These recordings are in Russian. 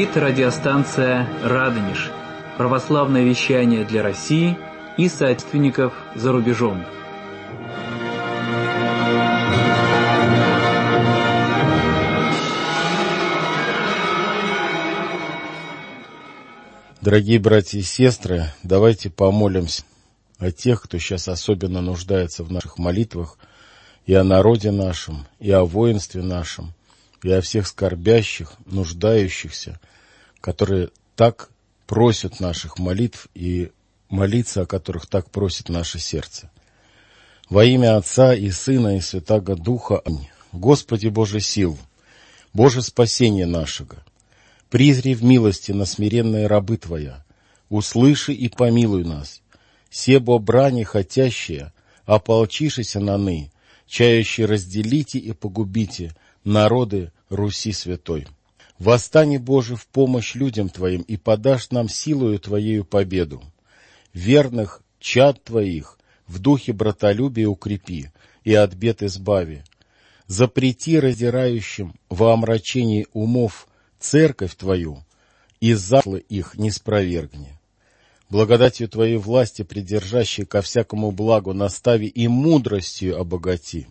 говорит радиостанция «Радонеж». Православное вещание для России и соотечественников за рубежом. Дорогие братья и сестры, давайте помолимся о тех, кто сейчас особенно нуждается в наших молитвах, и о народе нашем, и о воинстве нашем, и о всех скорбящих, нуждающихся, которые так просят наших молитв и молиться, о которых так просит наше сердце. Во имя Отца и Сына и Святаго Духа. Господи Боже сил, Боже спасение нашего, призри в милости на смиренные рабы Твоя, услыши и помилуй нас, себо брани хотящие, ополчишися наны, чающие разделите и погубите народы Руси святой. Восстань, Боже, в помощь людям Твоим и подашь нам силою Твоею победу. Верных чад Твоих в духе братолюбия укрепи и от бед избави. Запрети раздирающим во омрачении умов церковь Твою, и заклы их не спровергни. Благодатью Твоей власти, придержащей ко всякому благу, настави и мудростью обогати.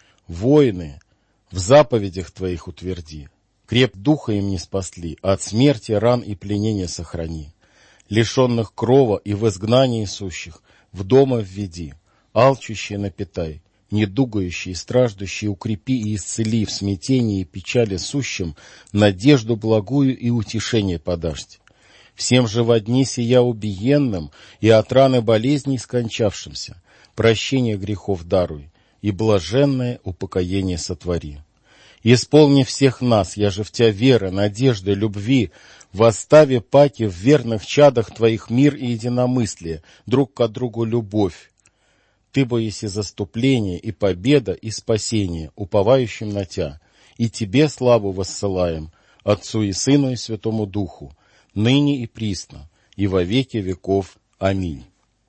Воины в заповедях Твоих утверди, креп духа им не спасли, от смерти, ран и пленения сохрани. Лишенных крова и в изгнании сущих в дома введи, алчущие напитай, недугающие и страждущие укрепи и исцели, в смятении и печали сущим надежду благую и утешение подашь. Всем же во дни сия убиенным и от раны болезней скончавшимся прощение грехов даруй и блаженное упокоение сотвори. Исполни всех нас, я же в Тебя веры, надежды, любви, восстави паки в верных чадах Твоих мир и единомыслие, друг к другу любовь. Ты бо еси заступление и победа и спасение, уповающим на Тя, и Тебе славу воссылаем, Отцу и Сыну и Святому Духу, ныне и присно, и во веки веков. Аминь.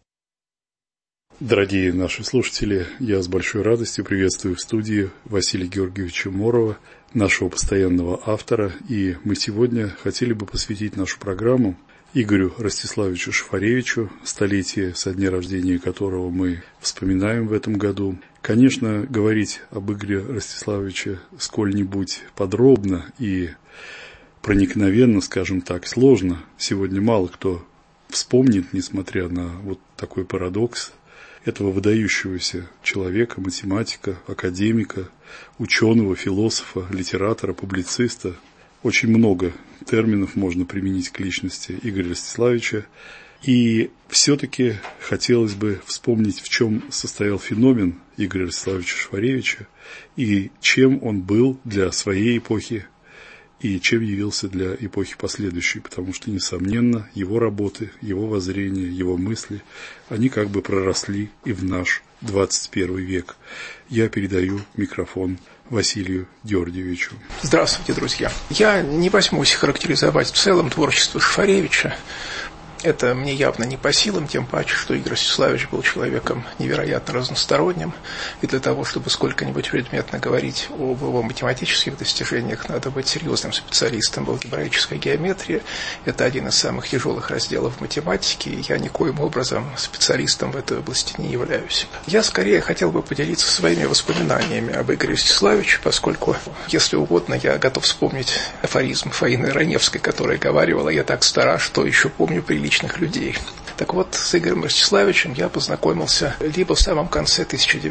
Дорогие наши слушатели, я с большой радостью приветствую в студии Василия Георгиевича Морова, нашего постоянного автора, и мы сегодня хотели бы посвятить нашу программу Игорю Ростиславовичу Шафаревичу, столетие со дня рождения которого мы вспоминаем в этом году. Конечно, говорить об Игоре Ростиславовиче сколь-нибудь подробно и проникновенно, скажем так, сложно. Сегодня мало кто вспомнит, несмотря на вот такой парадокс, этого выдающегося человека, математика, академика, ученого, философа, литератора, публициста. Очень много терминов можно применить к личности Игоря Ростиславовича. И все-таки хотелось бы вспомнить, в чем состоял феномен Игоря Ростиславовича Шафаревича и чем он был для своей эпохи и чем явился для эпохи последующей, потому что, несомненно, его работы, его воззрения, его мысли, они как бы проросли и в наш 21 век. Я передаю микрофон Василию Георгиевичу. Здравствуйте, друзья. Я не возьмусь характеризовать в целом творчество Шафаревича. Это мне явно не по силам, тем паче, что Игорь Ростиславович был человеком невероятно разносторонним, и для того, чтобы сколько-нибудь предметно говорить об его математических достижениях, надо быть серьезным специалистом в алгебраической геометрии. Это один из самых тяжелых разделов математики, и я никоим образом специалистом в этой области не являюсь. Я скорее хотел бы поделиться своими воспоминаниями об Игоре Ростиславовиче, поскольку, если угодно, я готов вспомнить афоризм Фаины Раневской, которая говаривала: «Я так стара, что еще помню приличных людей». Так вот, с Игорем Ростиславовичем я познакомился либо в самом конце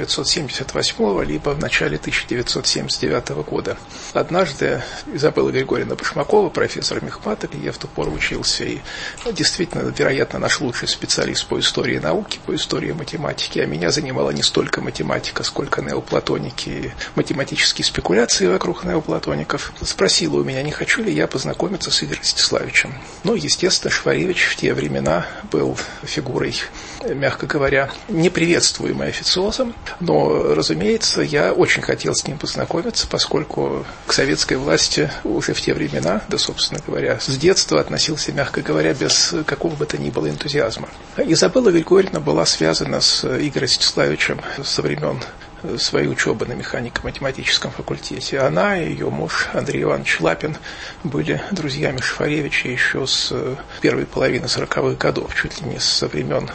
1978, либо в начале 1979 года. Однажды Изабелла Григорьевна Башмакова, профессор мехмата, я в ту пору учился, и действительно, вероятно, наш лучший специалист по истории науки, по истории математики, а меня занимала не столько математика, сколько неоплатоники и математические спекуляции вокруг неоплатоников, спросила у меня, не хочу ли я познакомиться с Игорем Ростиславовичем. Ну, естественно, Шафаревич в те времена был фигурой, мягко говоря, неприветствуемой официозом, но, разумеется, я очень хотел с ним познакомиться, поскольку к советской власти уже в те времена, да, собственно говоря, с детства относился, мягко говоря, без какого бы то ни было энтузиазма. Изабелла Григорьевна была связана с Игорем Ростиславовичем со времен своей учебы на механико-математическом факультете. Она и ее муж Андрей Иванович Лапин были друзьями Шафаревича еще с первой половины 40-х годов, чуть ли не со времен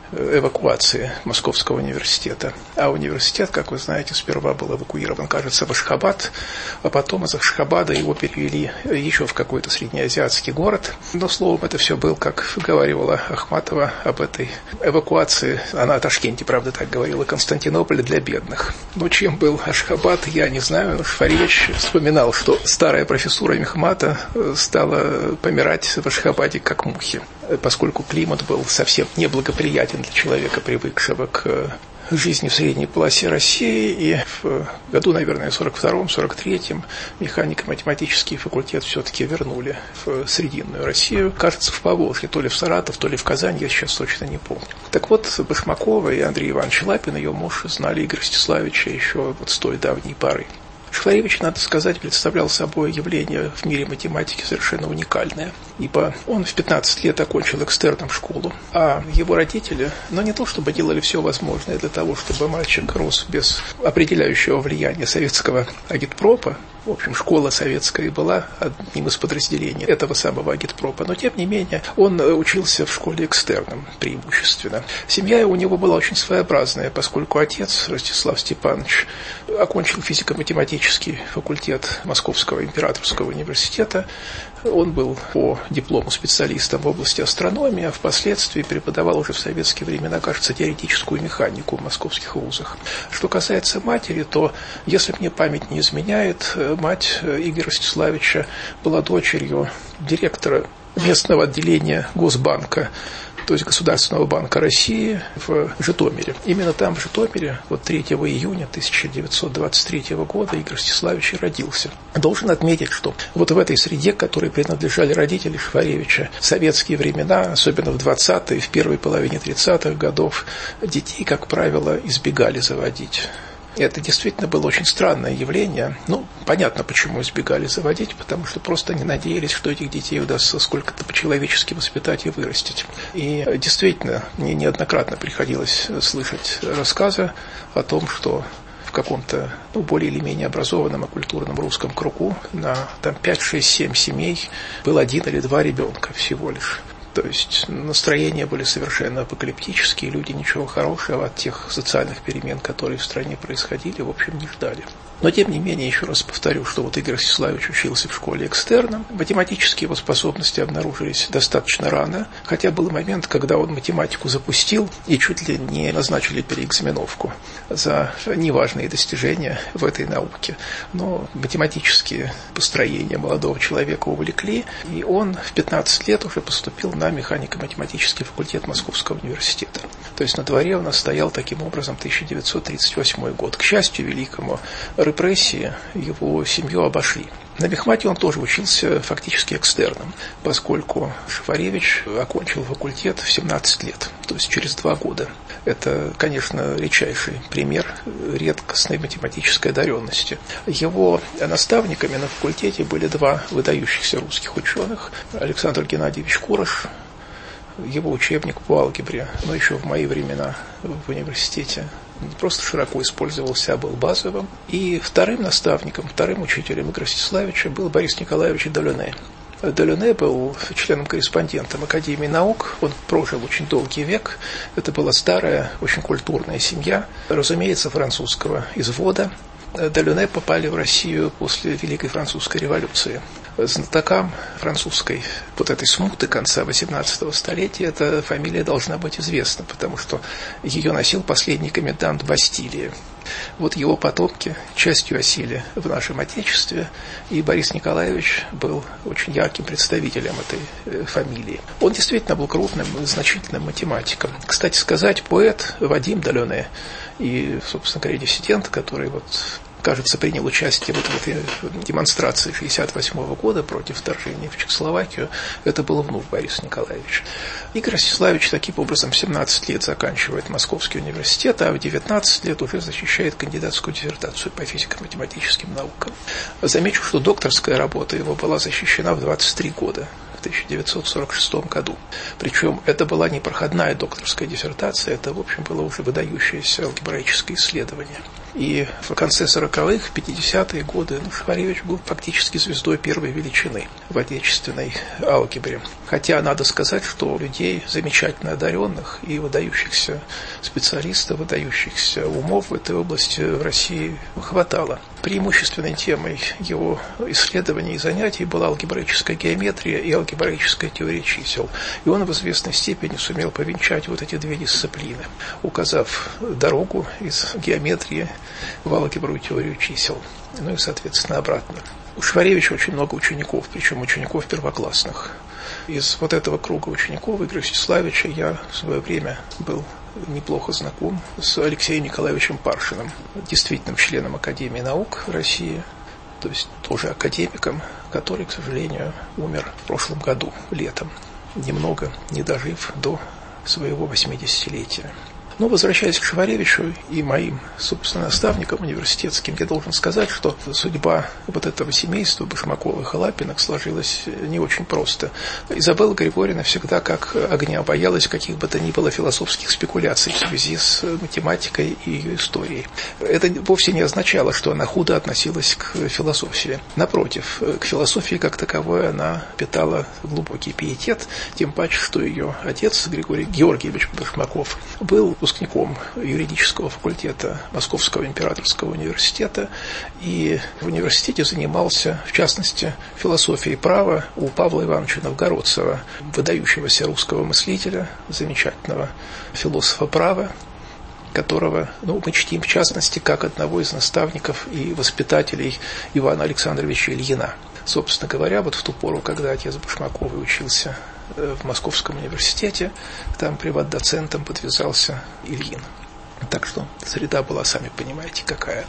эвакуации Московского университета. А университет, как вы знаете, сперва был эвакуирован, кажется, в Ашхабад, а потом из Ашхабада его перевели еще в какой-то среднеазиатский город. Но, словом, это все было, как говорила Ахматова об этой эвакуации. Она о Ташкенте, правда, так говорила, Константинополь для бедных. Но чем был Ашхабад, я не знаю. Но Шафаревич вспоминал, что старая профессура мехмата стала помирать в Ашхабаде как мухи, поскольку климат был совсем неблагоприятен для человека, привыкшего к жизни в средней полосе России. И в году, наверное, 42-43 механико-математический факультет все-таки вернули в Срединную Россию. Кажется, в Поволжье, то ли в Саратов, то ли в Казань, я сейчас точно не помню. Так вот, Башмакова и Андрей Иванович Лапин, ее муж, знали Игоря Ростиславича еще вот с той давней поры. Шафаревич, надо сказать, представлял собой явление в мире математики совершенно уникальное, ибо он в 15 лет окончил экстерном школу, а его родители, не то чтобы делали все возможное для того, чтобы мальчик рос без определяющего влияния советского агитпропа. В общем, школа советская была одним из подразделений этого самого агитпропа, но тем не менее он учился в школе экстерном преимущественно. Семья у него была очень своеобразная, поскольку отец, Ростислав Степанович, окончил физико-математический факультет Московского императорского университета. Он был по диплому специалистом в области астрономии, а впоследствии преподавал уже в советские времена, кажется, теоретическую механику в московских вузах. Что касается матери, то, если мне память не изменяет, мать Игоря Ростиславича была дочерью директора местного отделения Госбанка, то есть Государственного банка России в Житомире. Именно там, в Житомире, 3 июня 1923 года Игорь Ростиславич родился. Должен отметить, что в этой среде, которой принадлежали родители Шафаревича, в советские времена, особенно в 20-е, в первой половине 30-х годов, детей, как правило, избегали заводить. Это действительно было очень странное явление. Понятно, почему избегали заводить, потому что просто не надеялись, что этих детей удастся сколько-то по-человечески воспитать и вырастить. И действительно, мне неоднократно приходилось слышать рассказы о том, что в каком-то более или менее образованном и культурном русском кругу на 5, 6, 7 семей был 1 или 2 ребенка всего лишь. То есть настроения были совершенно апокалиптические, люди ничего хорошего от тех социальных перемен, которые в стране происходили, в общем, не ждали. Но, тем не менее, еще раз повторю, что Игорь Ростиславич учился в школе экстерном. Математические его способности обнаружились достаточно рано, хотя был момент, когда он математику запустил и чуть ли не назначили переэкзаменовку за неважные достижения в этой науке. Но математические построения молодого человека увлекли, и он в 15 лет уже поступил на механико-математический факультет Московского университета. То есть на дворе у нас стоял таким образом 1938 год. К счастью великому, репрессии его семью обошли. На мехмате он тоже учился фактически экстерном, поскольку Шафаревич окончил факультет в 17 лет, то есть через 2 года. Это, конечно, редчайший пример редкостной математической одаренности. Его наставниками на факультете были 2 выдающихся русских ученых: Александр Геннадьевич Кураш, его учебник по алгебре, но еще в мои времена в университете не просто широко использовался, а был базовым. И вторым наставником, вторым учителем Игоря Ростиславича был Борис Николаевич Делюне. Делюне был членом-корреспондентом Академии наук, он прожил очень долгий век, это была старая, очень культурная семья, разумеется, французского извода. Делюне попали в Россию после Великой Французской революции. Знатокам французской этой смуты конца XVIII столетия эта фамилия должна быть известна, потому что ее носил последний комендант Бастилии. Его потомки частью осели в нашем Отечестве, и Борис Николаевич был очень ярким представителем этой фамилии. Он действительно был крупным, значительным математиком. Кстати сказать, поэт Вадим Делюне и, собственно говоря, диссидент, который кажется, принял участие в этой демонстрации 1968 года против вторжения в Чехословакию, это был внук Бориса Николаевича. Игорь Ростиславич таким образом в 17 лет заканчивает Московский университет, а в 19 лет уже защищает кандидатскую диссертацию по физико-математическим наукам. Замечу, что докторская работа его была защищена в 23 года. В 1946 году. Причем это была не проходная докторская диссертация, это, в общем, было уже выдающееся алгебраическое исследование. И в конце 40-х, 50-е годы Шухаревич был фактически звездой первой величины в отечественной алгебре. Хотя надо сказать, что людей замечательно одаренных и выдающихся специалистов, выдающихся умов в этой области в России хватало. Преимущественной темой его исследований и занятий была алгебраическая геометрия и алгебраическая теория чисел. И он в известной степени сумел повенчать вот эти две дисциплины, указав дорогу из геометрии в алгебру и теорию чисел. Ну и, соответственно, обратно. У Шухаревича очень много учеников, причем учеников первоклассных. Из вот этого круга учеников Игоря Всеславича я в свое время был неплохо знаком с Алексеем Николаевичем Паршиным, действительным членом Академии наук России, то есть тоже академиком, который, к сожалению, умер в прошлом году, летом, немного не дожив до своего 80-летия. Но, возвращаясь к Шухаревичу и моим, собственно, наставникам университетским, я должен сказать, что судьба вот этого семейства Башмаковых и Лапиных сложилась не очень просто. Изабелла Григорьевна всегда как огня боялась каких бы то ни было философских спекуляций в связи с математикой и ее историей. Это вовсе не означало, что она худо относилась к философии. Напротив, к философии как таковой она питала глубокий пиетет, тем паче, что ее отец Григорий Георгиевич Башмаков был выпускником юридического факультета Московского императорского университета и в университете занимался, в частности, философией права у Павла Ивановича Новгородцева, выдающегося русского мыслителя, замечательного философа права, которого мы чтим, в частности, как одного из наставников и воспитателей Ивана Александровича Ильина. Собственно говоря, вот в ту пору, когда отец Башмаковой учился в Московском университете, там приват-доцентом подвязался Ильин. Так что среда была, сами понимаете, какая.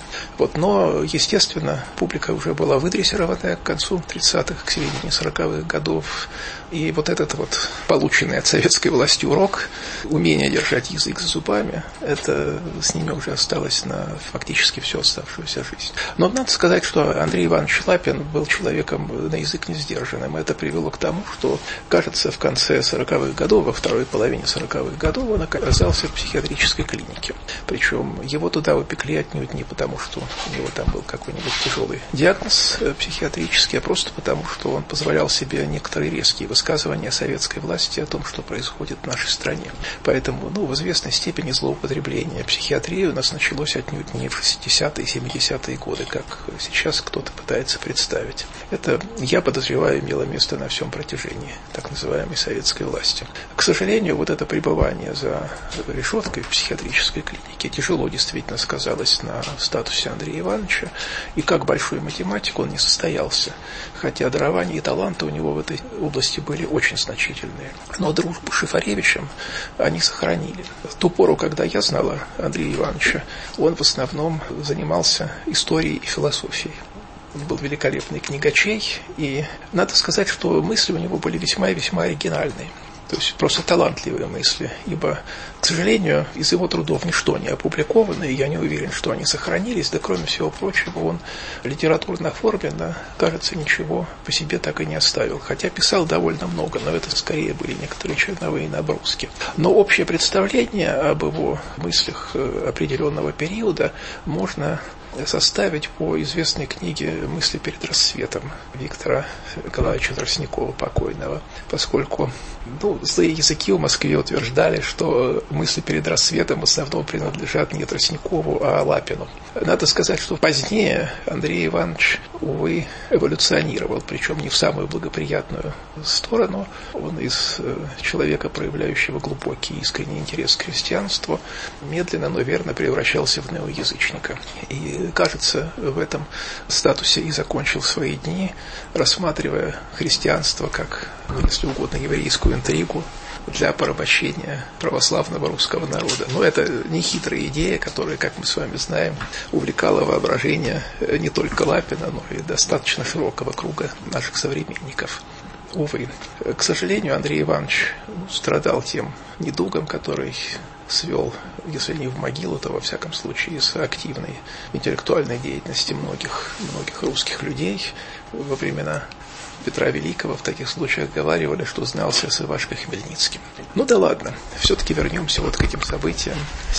Но, естественно, публика уже была выдрессированная к концу 30-х, к середине 40-х годов. И вот этот полученный от советской власти урок, умение держать язык за зубами, это с ними уже осталось на фактически всю оставшуюся жизнь. Но надо сказать, что Андрей Иванович Лапин был человеком на язык не сдержанным. Это привело к тому, что, кажется, в конце 40-х годов, во второй половине 40-х годов он оказался в психиатрической клинике. Причем его туда упекли отнюдь не потому, что у него там был какой-нибудь тяжелый диагноз психиатрический, а просто потому, что он позволял себе некоторые резкие высказывания советской власти о том, что происходит в нашей стране. Поэтому, в известной степени злоупотребление психиатрии у нас началось отнюдь не в 60-е, 70-е годы, как сейчас кто-то пытается представить. Это, я подозреваю, имело место на всем протяжении так называемой советской власти. К сожалению, вот это пребывание за решеткой в психиатрической клинике тяжело действительно сказалось на статусе Андрея Ивановича, и как большой математик он не состоялся, хотя дарования и таланты у него в этой области были очень значительные. Но дружбу с Шухаревичем они сохранили. В ту пору, когда я знала Андрея Ивановича, он в основном занимался историей и философией. Он был великолепный книгачей, и надо сказать, что мысли у него были весьма и весьма оригинальные. То есть просто талантливые мысли, ибо, к сожалению, из его трудов ничто не опубликовано, и я не уверен, что они сохранились, да кроме всего прочего, он литературно оформленно, кажется, ничего по себе так и не оставил, хотя писал довольно много, но это скорее были некоторые черновые наброски. Но общее представление об его мыслях определенного периода можно составить по известной книге «Мысли перед рассветом» Виктора Николаевича Тростникова покойного, поскольку злые языки в Москве утверждали, что мысли перед рассветом в основном принадлежат не Тростникову, а Лапину. Надо сказать, что позднее Андрей Иванович, увы, эволюционировал, причем не в самую благоприятную сторону. Он из человека, проявляющего глубокий и искренний интерес к христианству, медленно, но верно превращался в неоязычника. И, кажется, в этом статусе и закончил свои дни, рассматривая христианство как, если угодно, еврейскую интригу для порабощения православного русского народа. Но это нехитрая идея, которая, как мы с вами знаем, увлекала воображение не только Лапина, но и достаточно широкого круга наших современников. Увы, к сожалению, Андрей Иванович страдал тем недугом, который свел, если не в могилу, то во всяком случае с активной интеллектуальной деятельности многих русских людей во времена Петра Великого в таких случаях говаривали, что знался с Ивашкой Хмельницким. Ну да ладно, все-таки вернемся вот к этим событиям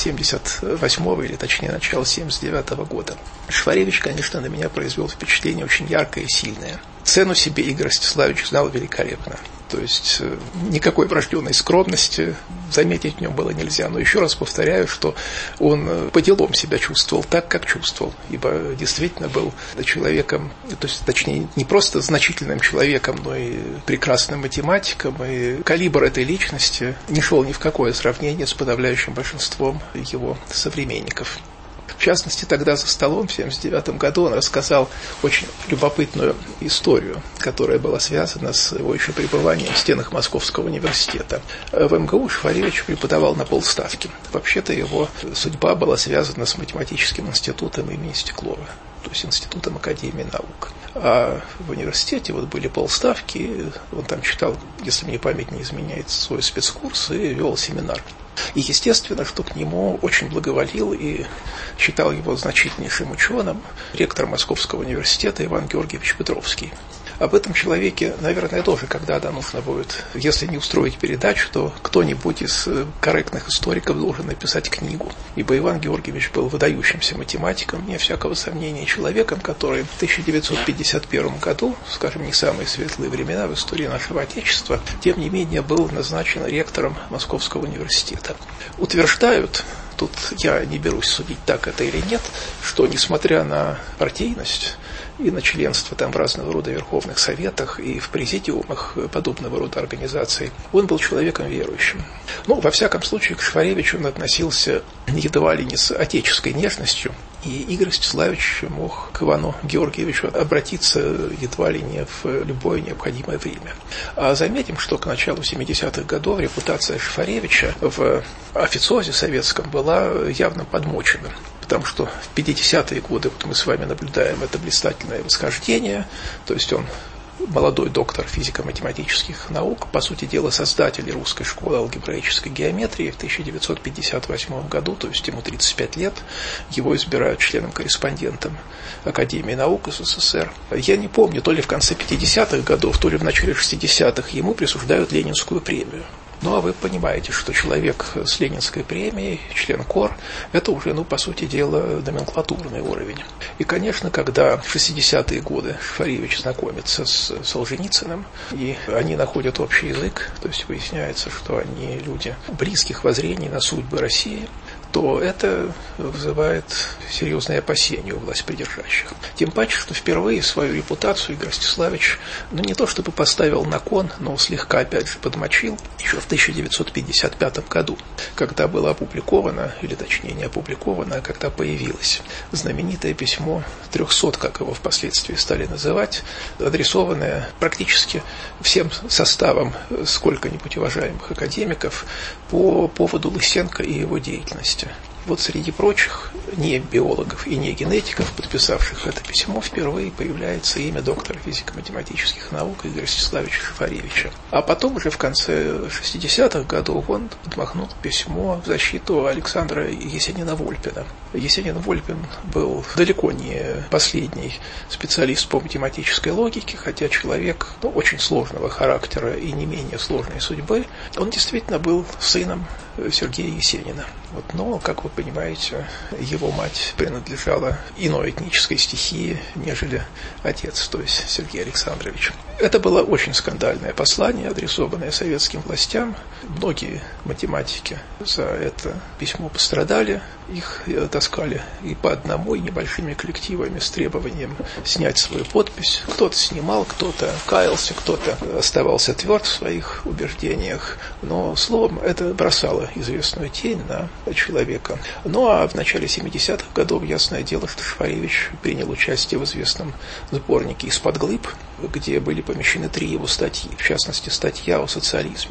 78-го, или точнее начала 79-го года. Шваревич, конечно, на меня произвел впечатление очень яркое и сильное. Цену себе Игорь Ростиславович знал великолепно. То есть никакой врожденной скромности заметить в нем было нельзя. Но еще раз повторяю, что он по делам себя чувствовал так, как чувствовал. Ибо действительно был человеком, то есть, точнее, не просто значительным человеком, но и прекрасным математиком. И калибр этой личности не шел ни в какое сравнение с подавляющим большинством его современников. В частности, тогда за столом в 1979 году он рассказал очень любопытную историю, которая была связана с его еще пребыванием в стенах Московского университета. В МГУ Шваревич преподавал на полставки. Вообще-то его судьба была связана с математическим институтом имени Стеклова, то есть институтом Академии наук. А в университете вот были полставки, он там читал, если мне память не изменяет, свой спецкурс и вел семинар. И естественно, что к нему очень благоволил и считал его значительнейшим ученым ректор Московского университета Иван Георгиевич Петровский. Об этом человеке, наверное, тоже когда-то нужно будет, если не устроить передачу, то кто-нибудь из корректных историков должен написать книгу. Ибо Иван Георгиевич был выдающимся математиком, вне всякого сомнения, человеком, который в 1951 году, скажем, не самые светлые времена в истории нашего Отечества, тем не менее был назначен ректором Московского университета. Утверждают, тут я не берусь судить, так это или нет, что несмотря на партийность и на членство там в разного рода верховных советах и в президиумах подобного рода организаций, он был человеком верующим. Ну, во всяком случае, к Шваревичу он относился едва ли не с отеческой нежностью, и Игорь Ростиславович мог к Ивану Георгиевичу обратиться едва ли не в любое необходимое время. А заметим, что к началу 70-х годов репутация Шваревича в официозе советском была явно подмочена. Потому что в 50-е годы вот мы с вами наблюдаем это блистательное восхождение, то есть он молодой доктор физико-математических наук, по сути дела создатель русской школы алгебраической геометрии. В 1958 году, то есть ему 35 лет, его избирают членом-корреспондентом Академии наук СССР. Я не помню, то ли в конце 50-х годов, то ли в начале 60-х ему присуждают Ленинскую премию. Ну, а вы понимаете, что человек с Ленинской премией, член КОР, это уже, по сути дела, номенклатурный уровень. И, конечно, когда в 60-е годы Шваревич знакомится с Солженицыным, и они находят общий язык, то есть выясняется, что они люди близких воззрений на судьбы России, то это вызывает серьезные опасения у властьпридержащих. Тем паче, что впервые свою репутацию Игорь Ростиславович, не то чтобы поставил на кон, но слегка, опять же, подмочил еще в 1955 году, когда было опубликовано, или точнее не опубликовано, а когда появилось знаменитое письмо 300, как его впоследствии стали называть, адресованное практически всем составом сколько-нибудь уважаемых академиков по поводу Лысенко и его деятельности. Вот среди прочих не биологов и не генетиков, подписавших это письмо, впервые появляется имя доктора физико-математических наук Игоря Ростиславовича Шваревича. А потом уже в конце 60-х годов он подмахнул письмо в защиту Александра Есенина-Вольпина. Есенин-Вольпин был далеко не последний специалист по математической логике, хотя человек очень сложного характера и не менее сложной судьбы. Он действительно был сыном Сергея Есенина. Но, как вы понимаете, его мать принадлежала иной этнической стихии, нежели отец, то есть Сергей Александрович. Это было очень скандальное послание, адресованное советским властям. Многие математики за это письмо пострадали. Их таскали и по одному, и небольшими коллективами с требованием снять свою подпись. Кто-то снимал, кто-то каялся, кто-то оставался тверд в своих убеждениях. Но, словом, это бросало известную тень на человека. Ну, а в начале 70-х годов, ясное дело, что Шваревич принял участие в известном сборнике «Из-под глыб», где были помещены 3 его статьи, в частности, статья о социализме.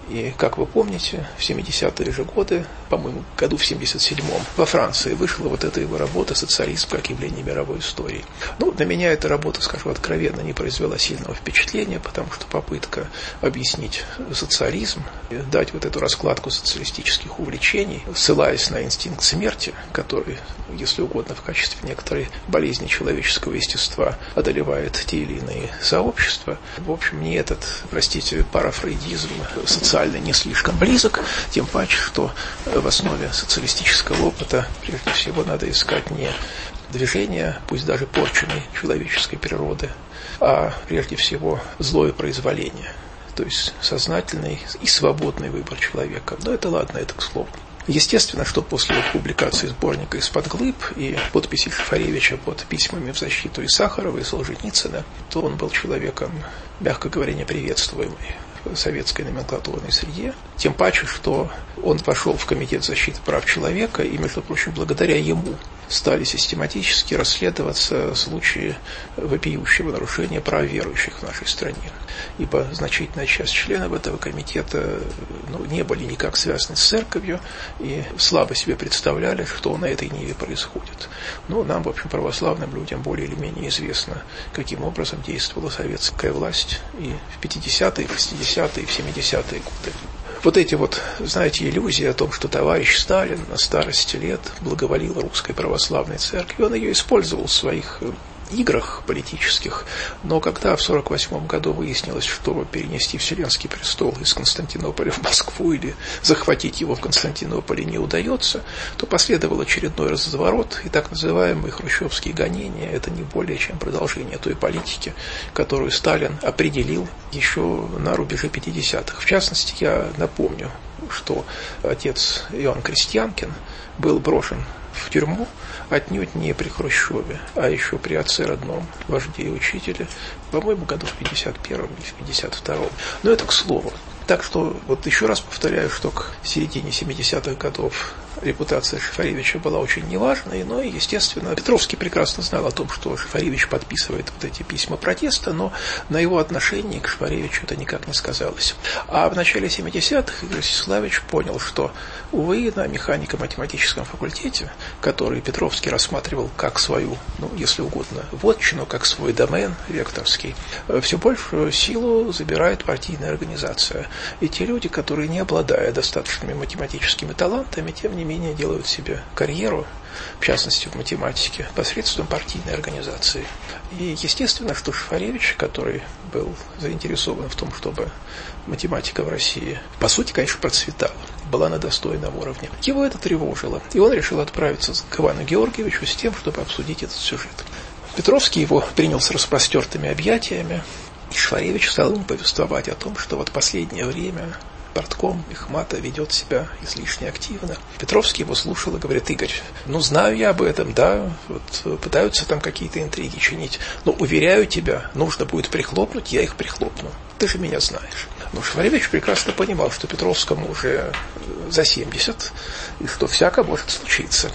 И, как вы помните, в 70-е же годы, по-моему, году в 77-м, во Франции вышла вот эта его работа «Социализм как явление мировой истории». Ну, на меня эта работа, скажу откровенно, не произвела сильного впечатления, потому что попытка объяснить социализм, дать вот эту раскладку социалистических увлечений, ссылаясь на инстинкт смерти, который, если угодно, в качестве некоторой болезни человеческого естества одолевает те или иные сообщества. В общем, мне этот, простите, парафрейдизм социально не слишком близок, тем паче, что в основе социалистического опыта прежде всего надо искать не движение, пусть даже порченной человеческой природы, а прежде всего злое произволение, то есть сознательный и свободный выбор человека. Но это ладно, это к слову. Естественно, что после публикации сборника «Из-под глыб» и подписи Шафаревича под письмами в защиту и Сахарова, и Солженицына, то он был человеком, мягко говоря, неприветствуемый в советской номенклатурной среде. Тем паче, что он вошел в Комитет защиты прав человека, и, между прочим, благодаря ему стали систематически расследоваться случаи вопиющего нарушения прав верующих в нашей стране. Ибо значительная часть членов этого комитета не были никак связаны с церковью и слабо себе представляли, что на этой ниве происходит. Но нам, в общем, православным людям более или менее известно, каким образом действовала советская власть и в 50-е, 60-е, и в 70-е годы. Вот эти вот, знаете, иллюзии о том, что товарищ Сталин на старости лет благоволил русской православной церкви, он ее использовал в своих играх политических, но когда в 1948 году выяснилось, что перенести Вселенский престол из Константинополя в Москву или захватить его в Константинополе не удается, то последовал очередной разворот, и так называемые хрущевские гонения – это не более чем продолжение той политики, которую Сталин определил еще на рубеже 50-х. В частности, я напомню, что отец Иоанн Крестьянкин был брошен в тюрьму отнюдь не при Хрущеве, а еще при отце родном, вожде и учителе, по-моему, году в 51-м или в 52-м. Но это к слову. Так что, вот еще раз повторяю, что к середине 70-х годов репутация Шафаревича была очень неважной, но, естественно, Петровский прекрасно знал о том, что Шафаревич подписывает вот эти письма протеста, но на его отношении к Шафаревичу это никак не сказалось. А в начале 70-х Игорь Сисславич понял, что, увы, на механико-математическом факультете, который Петровский рассматривал как свою, если угодно, вотчину, как свой домен векторский, все большую силу забирает партийная организация. И те люди, которые, не обладая достаточными математическими талантами, тем не менее делают себе карьеру, в частности в математике, посредством партийной организации. И естественно, что Шафаревич, который был заинтересован в том, чтобы математика в России, по сути, конечно, процветала, была на достойном уровне, его это тревожило. И он решил отправиться к Ивану Георгиевичу с тем, чтобы обсудить этот сюжет. Петровский его принял с распростертыми объятиями, и Шафаревич стал ему повествовать о том, что вот последнее время партком Мехмата ведет себя излишне активно. Петровский его слушал и говорит: Игорь, знаю я об этом, да, вот пытаются там какие-то интриги чинить, но, уверяю тебя, нужно будет прихлопнуть, я их прихлопну. Ты же меня знаешь. Но Шафаревич прекрасно понимал, что Петровскому уже за 70, и что всяко может случиться.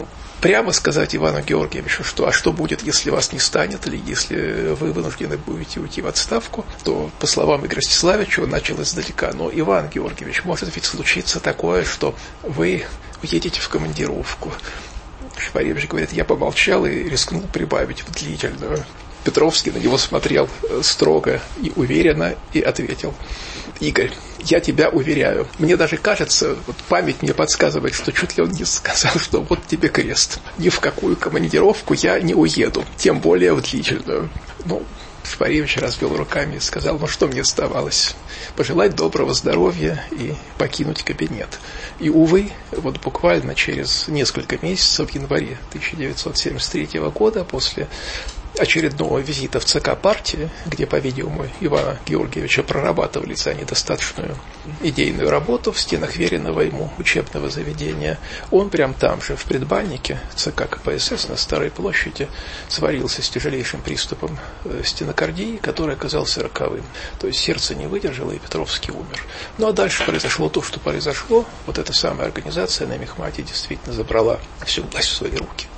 Прямо сказать Ивану Георгиевичу, что будет, если вас не станет, или если вы вынуждены будете уйти в отставку, то, по словам Игоря Сисславича, он начал издалека. Но, Иван Георгиевич, может ведь случиться такое, что вы уедете в командировку. Шафаревич говорит: я помолчал и рискнул прибавить в длительную. Петровский на него смотрел строго и уверенно и ответил: Игорь, я тебя уверяю, мне даже кажется, вот память мне подсказывает, что чуть ли он не сказал, что вот тебе крест. Ни в какую командировку я не уеду, тем более в длительную. Шафаревич развел руками и сказал: что мне оставалось? Пожелать доброго здоровья и покинуть кабинет. И, увы, вот буквально через несколько месяцев, в январе 1973 года, после очередного визита в ЦК партии, где, по-видимому, Ивана Георгиевича прорабатывали за недостаточную идейную работу в стенах веренного ему учебного заведения, он прямо там же, в предбаннике ЦК КПСС на Старой площади, свалился с тяжелейшим приступом стенокардии, который оказался роковым. То есть сердце не выдержало, и Петровский умер. А дальше произошло то, что произошло. Вот эта самая организация на Мехмате действительно забрала всю власть в свои руки.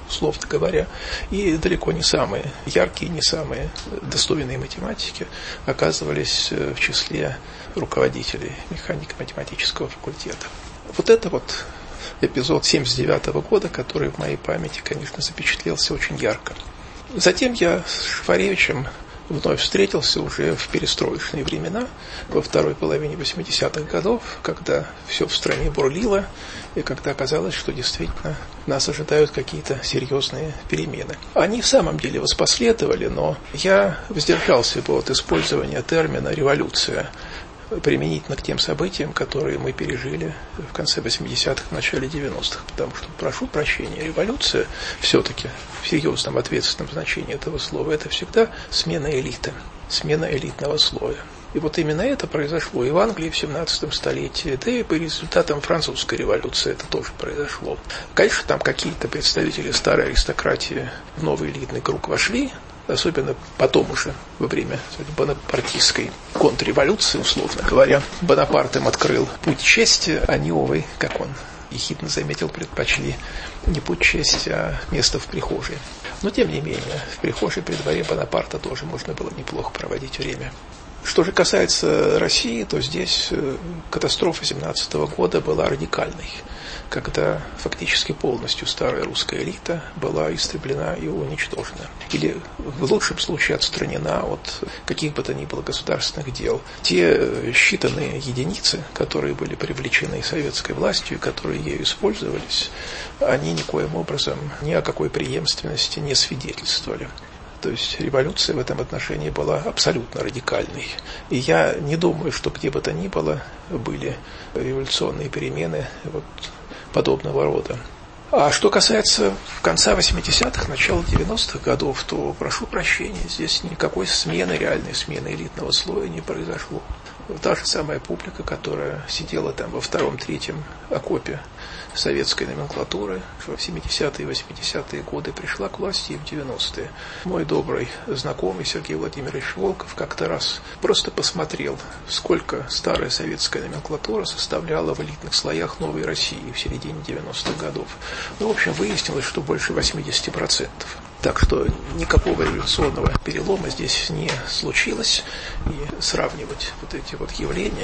условно говоря, и далеко не самые яркие, не самые достойные математики оказывались в числе руководителей механико-математического факультета. Вот это вот эпизод 1979 года, который в моей памяти, конечно, запечатлелся очень ярко. Затем я с Шафаревичем вновь встретился уже в перестроечные времена, во второй половине 80-х годов, когда все в стране бурлило, и когда оказалось, что действительно нас ожидают какие-то серьезные перемены. Они в самом деле воспоследовали, но я воздержался бы от использования термина «революция», применительно к тем событиям, которые мы пережили в конце 80-х, в начале 90-х. Потому что, прошу прощения, революция все-таки в серьезном ответственном значении этого слова — это всегда смена элиты, смена элитного слоя. И вот именно это произошло и в Англии в 17 столетии, да и по результатам французской революции это тоже произошло. Конечно, там какие-то представители старой аристократии в новый элитный круг вошли, особенно потом уже, во время бонапартистской контрреволюции, условно говоря. Бонапарт им открыл путь чести, а не, увы, как он ехидно заметил, предпочли не путь чести, а место в прихожей. Но, тем не менее, в прихожей при дворе Бонапарта тоже можно было неплохо проводить время. Что же касается России, то здесь катастрофа 17 года была радикальной, когда фактически полностью старая русская элита была истреблена и уничтожена. Или в лучшем случае отстранена от каких бы то ни было государственных дел. Те считанные единицы, которые были привлечены советской властью и которые ею использовались, они никоим образом ни о какой преемственности не свидетельствовали. То есть революция в этом отношении была абсолютно радикальной. И я не думаю, что где бы то ни было были революционные перемены вот подобного рода. А что касается конца 80-х, начала 90-х годов, то, прошу прощения, здесь никакой смены, реальной смены элитного слоя не произошло. Та же самая публика, которая сидела там во втором-третьем окопе советской номенклатуры, в 70-е и 80-е годы пришла к власти и в 90-е. Мой добрый знакомый Сергей Владимирович Волков как-то раз просто посмотрел, сколько старая советская номенклатура составляла в элитных слоях новой России в середине 90-х годов. Ну, в общем, выяснилось, что больше 80%. Так что никакого революционного перелома здесь не случилось. И сравнивать вот эти вот явления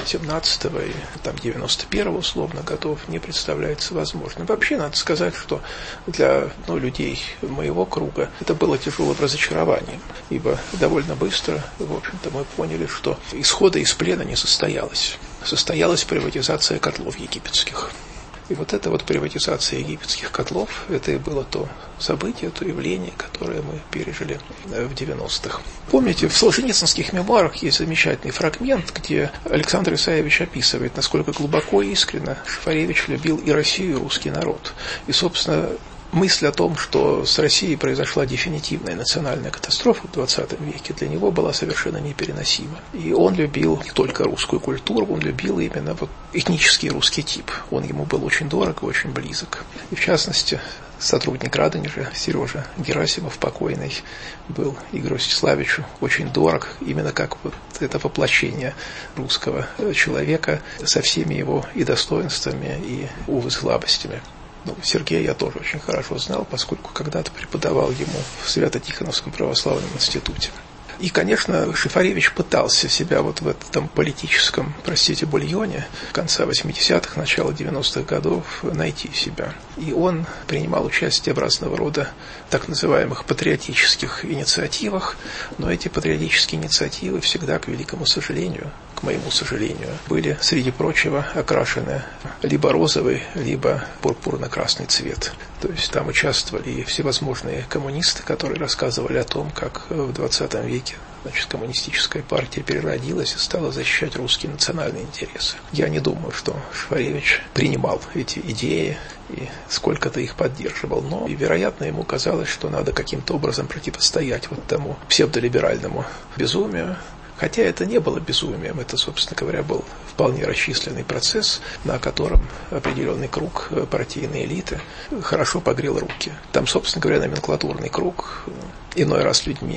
17-го и 91-го условно годов не представляется возможным. Вообще, надо сказать, что для людей моего круга это было тяжелым разочарованием, ибо довольно быстро, в общем-то, мы поняли, что исхода из плена не состоялось. Состоялась приватизация котлов египетских. И вот эта вот приватизация египетских котлов, это и было то событие, то явление, которое мы пережили в 90-х. Помните, в солженицынских мемуарах есть замечательный фрагмент, где Александр Исаевич описывает, насколько глубоко и искренне Шафаревич любил и Россию, и русский народ. И, собственно, мысль о том, что с Россией произошла дефинитивная национальная катастрофа в 20 веке, для него была совершенно непереносима. И он любил не только русскую культуру, он любил именно вот этнический русский тип. Он ему был очень дорог и очень близок. И в частности, сотрудник Радонежа Сережа Герасимов, покойный, был Игорю Ростиславичу очень дорог, именно как вот это воплощение русского человека со всеми его и достоинствами, и, увы, слабостями. Сергея я тоже очень хорошо знал, поскольку когда-то преподавал ему в Свято-Тихоновском православном институте. И, конечно, Шафаревич пытался себя вот в этом политическом, бульоне конца 80-х, начала 90-х годов найти себя. И он принимал участие в разного рода так называемых патриотических инициативах, но эти патриотические инициативы всегда, к великому сожалению, к моему сожалению, были, среди прочего, окрашены либо розовый, либо пурпурно-красный цвет. То есть там участвовали и всевозможные коммунисты, которые рассказывали о том, как в 20 веке коммунистическая партия переродилась и стала защищать русские национальные интересы. Я не думаю, что Шафаревич принимал эти идеи и сколько-то их поддерживал, но, вероятно, ему казалось, что надо каким-то образом противостоять вот тому псевдолиберальному безумию. Хотя это не было безумием, это, собственно говоря, был вполне расчисленный процесс, на котором определенный круг партийной элиты хорошо погрел руки. Там, собственно говоря, номенклатурный круг, иной раз людьми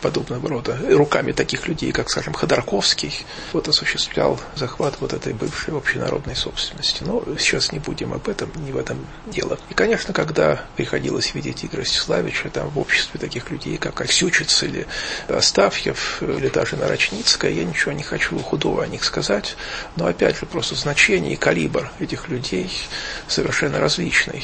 подобного рода, руками таких людей, как, скажем, Ходорковский, вот осуществлял захват вот этой бывшей общенародной собственности. Но сейчас не будем об этом, не в этом дело. И, конечно, когда приходилось видеть Игоря Ростиславича там в обществе таких людей, как Аксючиц или Астафьев, или даже Нарочницкая, я ничего не хочу худого о них сказать, но опять же просто значение и калибр этих людей совершенно различный.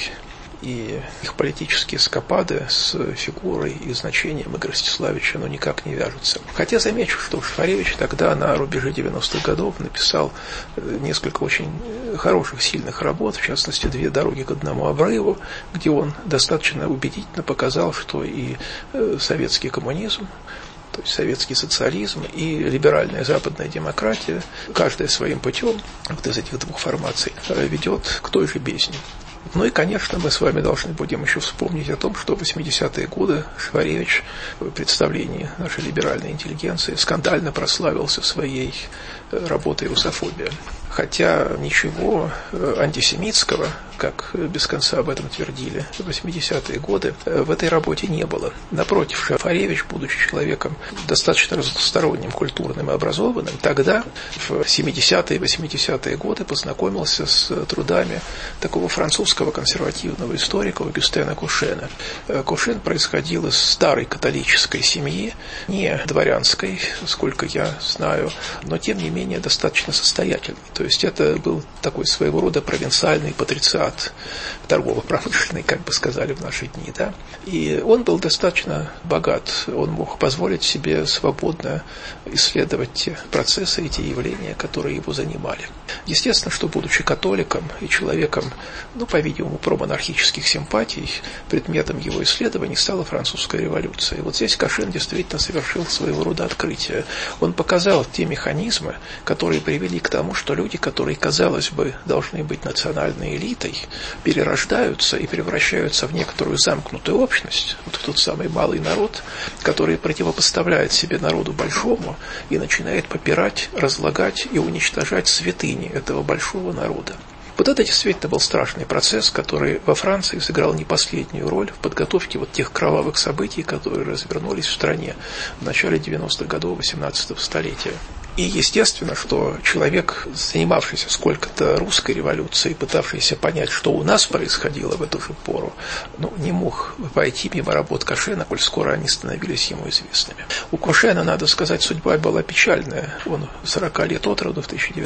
И их политические эскапады с фигурой и значением Игоря Ростиславича никак не вяжутся. Хотя замечу, что Шафаревич тогда на рубеже 90-х годов написал несколько очень хороших, сильных работ, в частности, «Две дороги к одному обрыву», где он достаточно убедительно показал, что и советский коммунизм, то есть советский социализм и либеральная западная демократия, каждая своим путем, вот из этих двух формаций, ведет к той же бездне. Ну и, конечно, мы с вами должны будем еще вспомнить о том, что в 80-е годы Шафаревич в представлении нашей либеральной интеллигенции скандально прославился своей работой «Русофобия». Хотя ничего антисемитского, как без конца об этом твердили в 80-е годы, в этой работе не было. Напротив, Шафаревич, будучи человеком достаточно разносторонним, культурным и образованным, тогда, в 70-е и 80-е годы, познакомился с трудами такого французского консервативного историка Огюстена Кушена. Кушен происходил из старой католической семьи, не дворянской, сколько я знаю, но тем не менее достаточно состоятельной. То есть это был такой своего рода провинциальный патрициат, торгово-промышленный, как бы сказали в наши дни, да. И он был достаточно богат, он мог позволить себе свободно исследовать те процессы и те явления, которые его занимали. Естественно, что, будучи католиком и человеком, по-видимому, промонархических симпатий, предметом его исследований стала французская революция. И вот здесь Кушен действительно совершил своего рода открытие. Он показал те механизмы, которые привели к тому, что люди, которые, казалось бы, должны быть национальной элитой, перерождаются и превращаются в некоторую замкнутую общность, вот в тот самый малый народ, который противопоставляет себе народу большому и начинает попирать, разлагать и уничтожать святыни этого большого народа. Вот это действительно был страшный процесс, который во Франции сыграл не последнюю роль в подготовке вот тех кровавых событий, которые развернулись в стране в начале 90-х годов 18-го столетия. И естественно, что человек, занимавшийся сколько-то русской революцией, пытавшийся понять, что у нас происходило в эту же пору, не мог пойти мимо работ Кушена, коль скоро они становились ему известными. У Кушена, надо сказать, судьба была печальная. Он 40 лет от роду в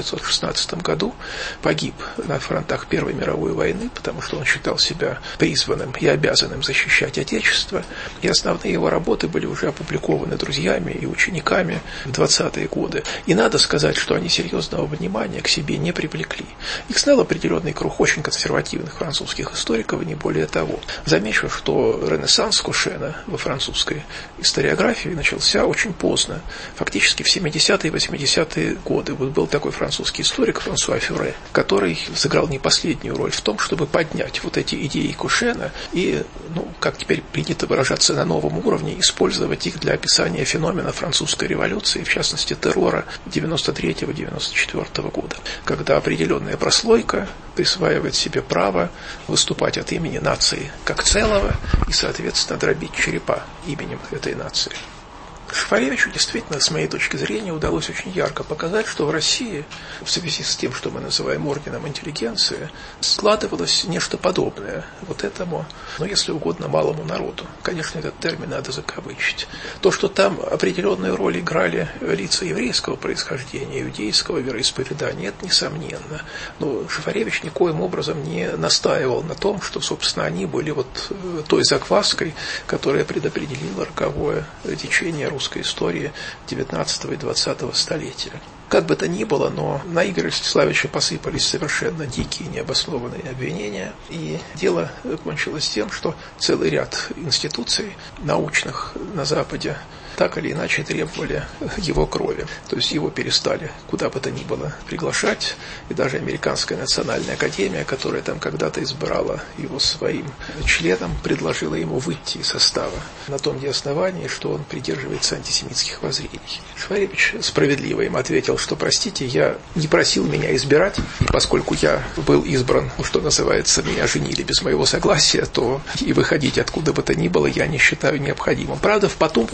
1916 году погиб на фронтах Первой мировой войны, потому что он считал себя призванным и обязанным защищать Отечество. И основные его работы были уже опубликованы друзьями и учениками в 20-е годы. И надо сказать, что они серьезного внимания к себе не привлекли. Их знал определенный круг очень консервативных французских историков, и не более того. Замечу, что ренессанс Кушена во французской историографии начался очень поздно, фактически в 70-е и 80-е годы. Вот был такой французский историк Франсуа Фюре, который сыграл не последнюю роль в том, чтобы поднять вот эти идеи Кушена и, как теперь принято выражаться, на новом уровне, использовать их для описания феномена французской революции, в частности террора 93-94 года, когда определенная прослойка присваивает себе право выступать от имени нации как целого и, соответственно, дробить черепа именем этой нации. Шафаревичу действительно, с моей точки зрения, удалось очень ярко показать, что в России, в связи с тем, что мы называем орденом интеллигенции, складывалось нечто подобное вот этому, если угодно, малому народу. Конечно, этот термин надо закавычить. То, что там определенную роль играли лица еврейского происхождения, иудейского вероисповедания, это несомненно. Но Шафаревич никоим образом не настаивал на том, что, собственно, они были вот той закваской, которая предопределила роковое течение русской истории 19 и 20 столетия. Как бы то ни было, но на Игоря Ростиславича посыпались совершенно дикие, необоснованные обвинения, и дело кончилось тем, что целый ряд институций научных на Западе так или иначе требовали его крови. То есть его перестали куда бы то ни было приглашать, и даже Американская национальная академия, которая там когда-то избрала его своим членом, предложила ему выйти из состава на том основании, что он придерживается антисемитских воззрений. Шафаревич справедливо им ответил, что, простите, я не просил меня избирать, и поскольку я был избран, что называется, меня женили без моего согласия, то и выходить откуда бы то ни было я не считаю необходимым. Правда, потом все-таки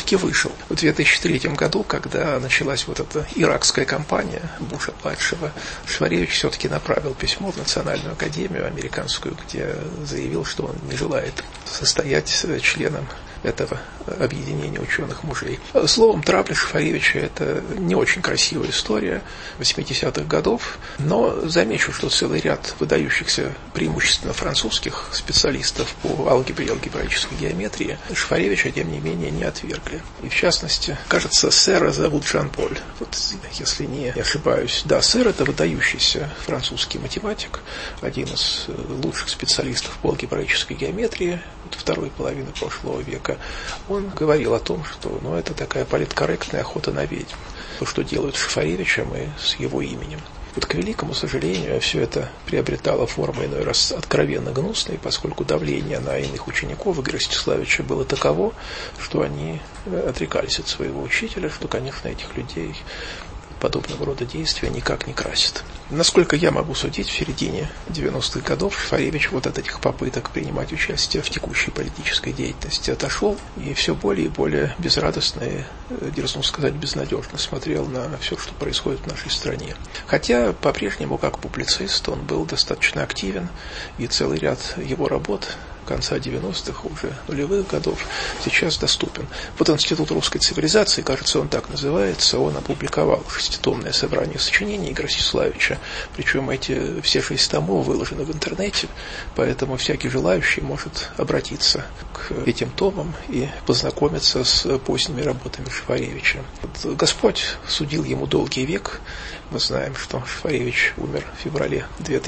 все-таки вышел. В 2003 году, когда началась вот эта иракская кампания Буша-младшего, Шваревич все-таки направил письмо в Национальную академию американскую, где заявил, что он не желает состоять членом этого объединения ученых-мужей. Словом, травля Шафаревича – это не очень красивая история 80-х годов, но замечу, что целый ряд выдающихся, преимущественно французских специалистов по алгебре и алгебраической геометрии Шафаревича, тем не менее, не отвергли. И в частности, кажется, сэра зовут Жан-Поль. Вот, если не ошибаюсь. Да, сэр – это выдающийся французский математик, один из лучших специалистов по алгебраической геометрии второй половины прошлого века. Он говорил о том, что это такая политкорректная охота на ведьм. То, что делают с Шафаревичем и с его именем. Вот, к великому сожалению, все это приобретало форму иной раз откровенно гнусной, поскольку давление на иных учеников Игоря Ростиславича было таково, что они отрекались от своего учителя, что, конечно, этих людей подобного рода действия никак не красит. Насколько я могу судить, в середине 90-х годов Шафаревич от этих попыток принимать участие в текущей политической деятельности отошел и все более и более безрадостно и, дерзну сказать, безнадежно смотрел на все, что происходит в нашей стране. Хотя по-прежнему, как публицист, он был достаточно активен, и целый ряд его работ конца 90-х, уже нулевых годов, сейчас доступен. Вот Институт русской цивилизации, кажется, он так называется, он опубликовал 6-томное собрание сочинений Игоря Ростиславича, причем эти все 6 томов выложены в интернете, поэтому всякий желающий может обратиться к этим томам и познакомиться с поздними работами Шафаревича. Вот Господь судил ему долгий век. Мы знаем, что Шафаревич умер в феврале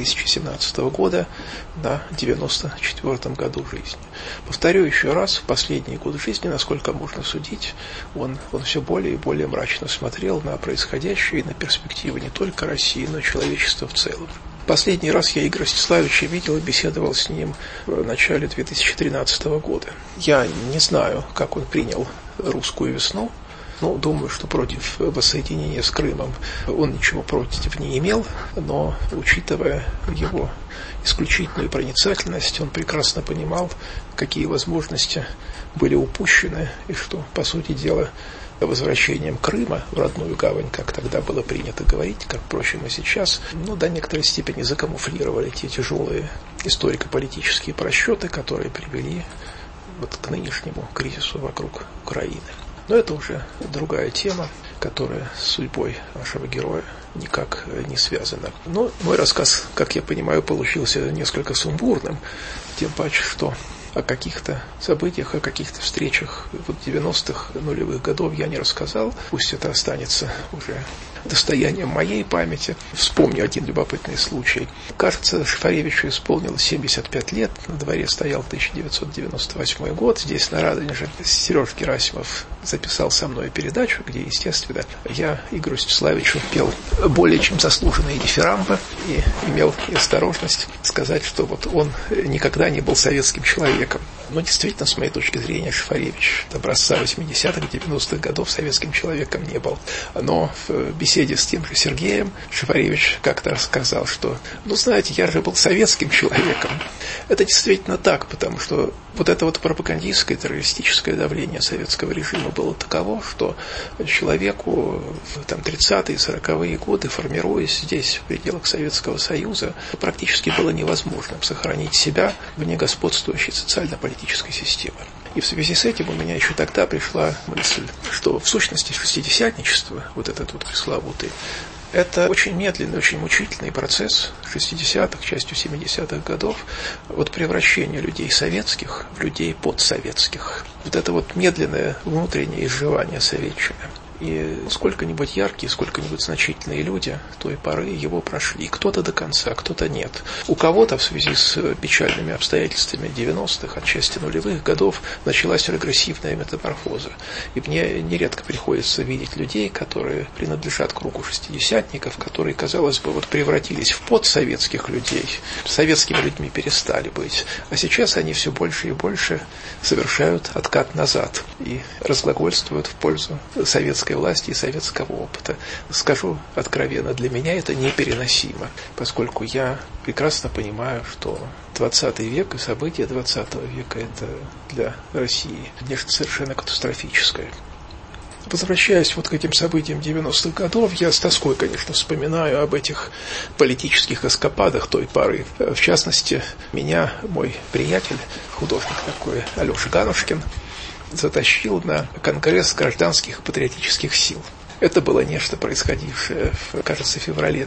2017 года на 94-м году жизни. Повторю еще раз, в последний год жизни, насколько можно судить, он все более и более мрачно смотрел на происходящее и на перспективы не только России, но и человечества в целом. Последний раз я Игоря Ростиславича видел и беседовал с ним в начале 2013 года. Я не знаю, как он принял русскую весну. Думаю, что против воссоединения с Крымом он ничего против не имел, но, учитывая его исключительную проницательность, он прекрасно понимал, какие возможности были упущены, и что, по сути дела, возвращением Крыма в родную гавань, как тогда было принято говорить, как, впрочем, и сейчас, до некоторой степени закамуфлировали те тяжелые историко-политические просчеты, которые привели к нынешнему кризису вокруг Украины. Но это уже другая тема, которая с судьбой нашего героя никак не связана. Но мой рассказ, как я понимаю, получился несколько сумбурным, тем паче, что о каких-то событиях, о каких-то встречах 90-х, нулевых годов я не рассказал. Пусть это останется уже достоянием моей памяти. Вспомню один любопытный случай. Кажется, Шафаревичу исполнилось 75 лет. На дворе стоял 1998 год. Здесь, на Радонеже, Сережа Герасимов записал со мной передачу, где, естественно, я Игорю Ростиславичу пел более чем заслуженные дифирамбы и имел осторожность сказать, что он никогда не был советским человеком. Но действительно, с моей точки зрения, Шафаревич образца 80-х, 90-х годов советским человеком не был. Но в беседе с тем же Сергеем Шафаревич как-то рассказал, что, знаете, я же был советским человеком. Это действительно так, потому что это пропагандистское, террористическое давление советского режима было таково, что человеку в 30-е, 40-е годы, формируясь здесь, в пределах Советского Союза, практически было невозможным сохранить себя вне господствующей социально-политической системы. И в связи с этим у меня еще тогда пришла мысль, что в сущности шестидесятничество, этот пресловутый, это очень медленный, очень мучительный процесс 60-х, частью 70-х годов превращения людей советских в людей подсоветских. Это медленное внутреннее изживание советчины. И сколько-нибудь яркие, сколько-нибудь значительные люди той поры его прошли. Кто-то до конца, кто-то нет. У кого-то в связи с печальными обстоятельствами 90-х, отчасти нулевых годов, началась регрессивная метаморфоза. И мне нередко приходится видеть людей, которые принадлежат кругу шестидесятников, которые, казалось бы, превратились в подсоветских людей. Советскими людьми перестали быть. А сейчас они все больше и больше совершают откат назад и разглагольствуют в пользу советской власти и советского опыта. Скажу откровенно, для меня это непереносимо, поскольку я прекрасно понимаю, что 20 век и события 20 века – это для России нечто совершенно катастрофическое. Возвращаясь вот к этим событиям 90-х годов, я с тоской, конечно, вспоминаю об этих политических эскападах той поры. В частности, меня мой приятель, художник такой, Алеша Ганушкин, затащил на Конгресс гражданских и патриотических сил. Это было нечто, происходившее, кажется, в феврале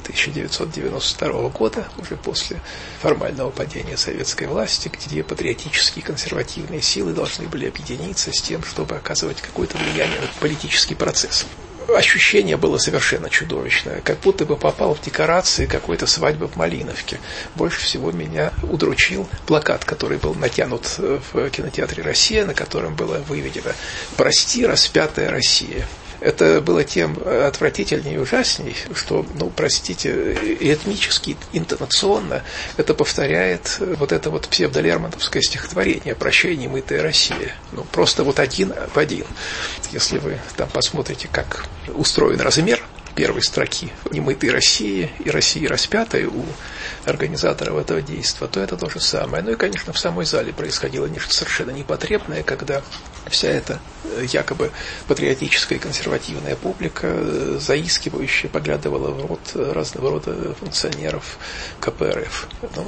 1992 года, уже после формального падения советской власти, где патриотические и консервативные силы должны были объединиться с тем, чтобы оказывать какое-то влияние на политический процесс. Ощущение было совершенно чудовищное, как будто бы попал в декорации какой-то свадьбы в Малиновке. Больше всего меня удручил плакат, который был натянут в кинотеатре «Россия», на котором было выведено «Прости, распятая Россия». Это было тем отвратительнее и ужасней, что, простите, ритмически, интонационно это повторяет вот это вот псевдолермонтовское стихотворение «Прощай, немытая Россия». Просто вот один в один. Если вы там посмотрите, как устроен размер первой строки «Немытой России» и «России распятой» у организаторов этого действа, то это то же самое. И, конечно, в самой зале происходило нечто совершенно непотребное, когда вся эта якобы патриотическая и консервативная публика заискивающе поглядывала в рот разного рода функционеров КПРФ.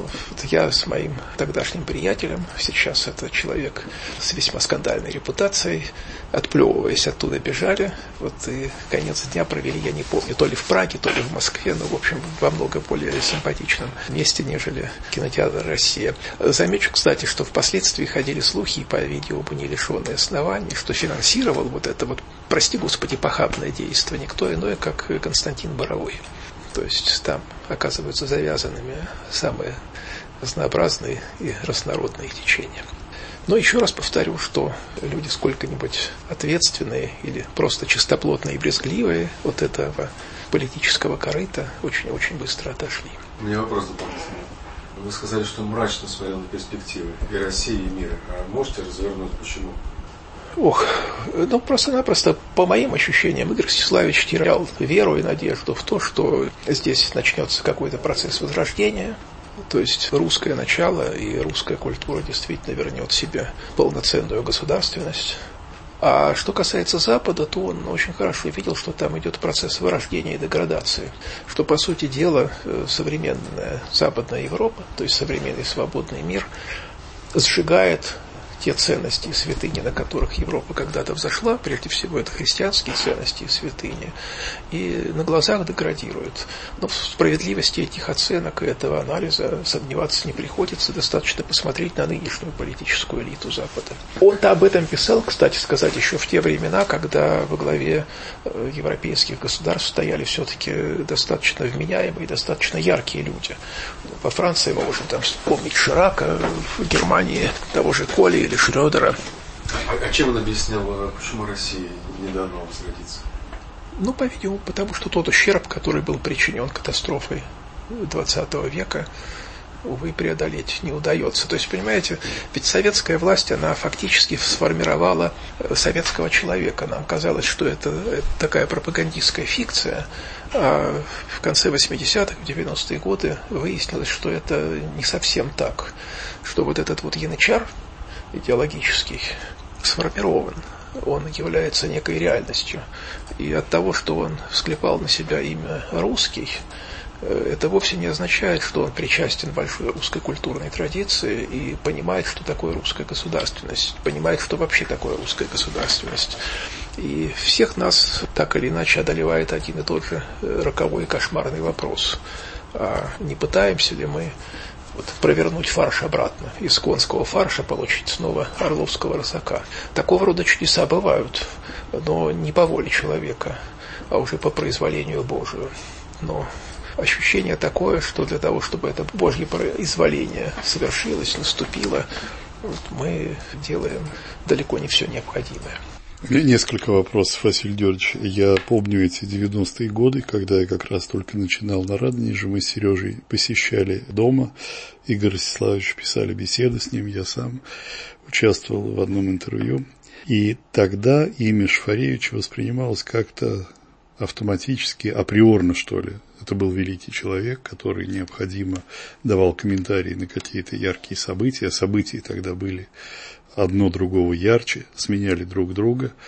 Я с моим тогдашним приятелем, сейчас это человек с весьма скандальной репутацией, отплевываясь оттуда бежали, и конец дня провели, я не помню, то ли в Праге, то ли в Москве, в общем, во много более симпатичном месте, нежели кинотеатр «Россия». Замечу, кстати, что впоследствии ходили слухи, и, по-видимому, не лишенные оснований, что финансировал вот это вот, прости господи, похабное действие никто иной, как Константин Боровой. То есть там оказываются завязанными самые разнообразные и разнородные течения. Но еще раз повторю, что люди сколько-нибудь ответственные или просто чистоплотные и брезгливые от этого политического корыта очень-очень быстро отошли. У меня вопрос дополнительный. Вы сказали, что мрачно смотрел на перспективы и России, и мира. А можете развернуть, почему? Просто-напросто, по моим ощущениям, Игорь Ростиславич терял веру и надежду в то, что здесь начнется какой-то процесс возрождения. То есть русское начало и русская культура действительно вернет себе полноценную государственность. А что касается Запада, то он очень хорошо видел, что там идет процесс вырождения и деградации. Что, по сути дела, современная Западная Европа, то есть современный свободный мир, сжигает те ценности и святыни, на которых Европа когда-то взошла, прежде всего это христианские ценности и святыни, и на глазах деградирует. Но в справедливости этих оценок и этого анализа сомневаться не приходится, достаточно посмотреть на нынешнюю политическую элиту Запада. Он-то об этом писал, кстати сказать, еще в те времена, когда во главе европейских государств стояли все-таки достаточно вменяемые, достаточно яркие люди. Во Франции мы можем там вспомнить Ширака, в Германии того же Коли или Шрёдера. А чем он объяснял, почему России не дано возродиться? По-видимому, потому что тот ущерб, который был причинен катастрофой XX века, увы, преодолеть не удается. То есть, понимаете, ведь советская власть, она фактически сформировала советского человека. Нам казалось, что это такая пропагандистская фикция, а в конце 80-х, в 90-е годы выяснилось, что это не совсем так, что вот этот вот янычар идеологический сформирован, он является некой реальностью. И от того, что он склепал на себя имя «русский», это вовсе не означает, что он причастен к большой русской культурной традиции и понимает, что такое русская государственность, понимает, что вообще такое русская государственность. И всех нас так или иначе одолевает один и тот же роковой и кошмарный вопрос. А не пытаемся ли мы провернуть фарш обратно, из конского фарша получить снова орловского росака? Такого рода чудеса бывают, но не по воле человека, а уже по произволению Божию. Но ощущение такое, что для того, чтобы это Божье произволение совершилось, наступило, мы делаем далеко не все необходимое. У меня несколько вопросов, Василий Георгиевич. Я помню эти 90-е годы, когда я как раз только начинал на Радонеже. Мы с Сережей посещали дома. Игорь Ростиславович писали беседы с ним. Я сам участвовал в одном интервью. И тогда имя Шафаревича воспринималось как-то автоматически, априорно, что ли. Это был великий человек, который необходимо давал комментарии на какие-то яркие события. События тогда были одно другого ярче, сменяли друг друга.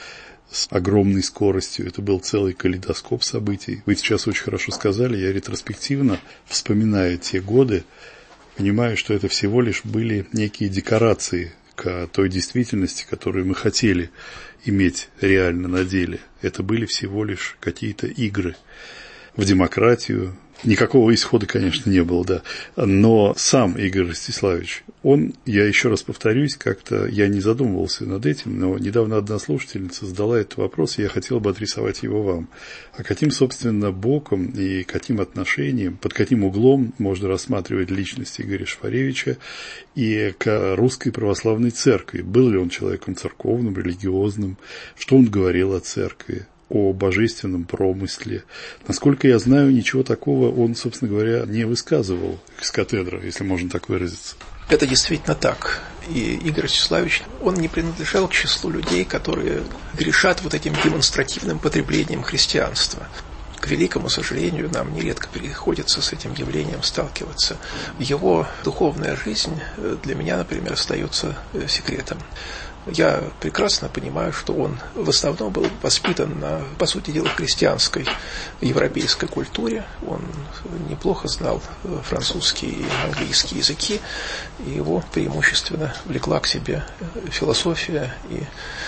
с огромной скоростью. Это был целый калейдоскоп событий. Вы сейчас очень хорошо сказали, я ретроспективно, вспоминая те годы, понимаю, что это всего лишь были некие декорации к той действительности, которую мы хотели иметь реально на деле. Это были всего лишь какие-то игры в демократию. Никакого исхода, конечно, не было, да. Но сам Игорь Ростиславич, я еще раз повторюсь, как-то я не задумывался над этим, но недавно одна слушательница задала этот вопрос, и я хотел бы адресовать его вам. А каким, собственно, боком и каким отношением, под каким углом можно рассматривать личность Игоря Шафаревича и к Русской Православной Церкви? Был ли он человеком церковным, религиозным? Что он говорил о церкви? О божественном промысле. Насколько я знаю, ничего такого он, собственно говоря, не высказывал экс-катедра, если можно так выразиться. Это действительно так. И Игорь Ростиславич, он не принадлежал к числу людей, которые грешат вот этим демонстративным потреблением христианства. К великому сожалению, нам нередко приходится с этим явлением сталкиваться. Его духовная жизнь для меня, например, остается секретом. Я прекрасно понимаю, что он в основном был воспитан на, по сути дела, христианской европейской культуре. Он неплохо знал французский и английский языки, и его преимущественно влекла к себе философия и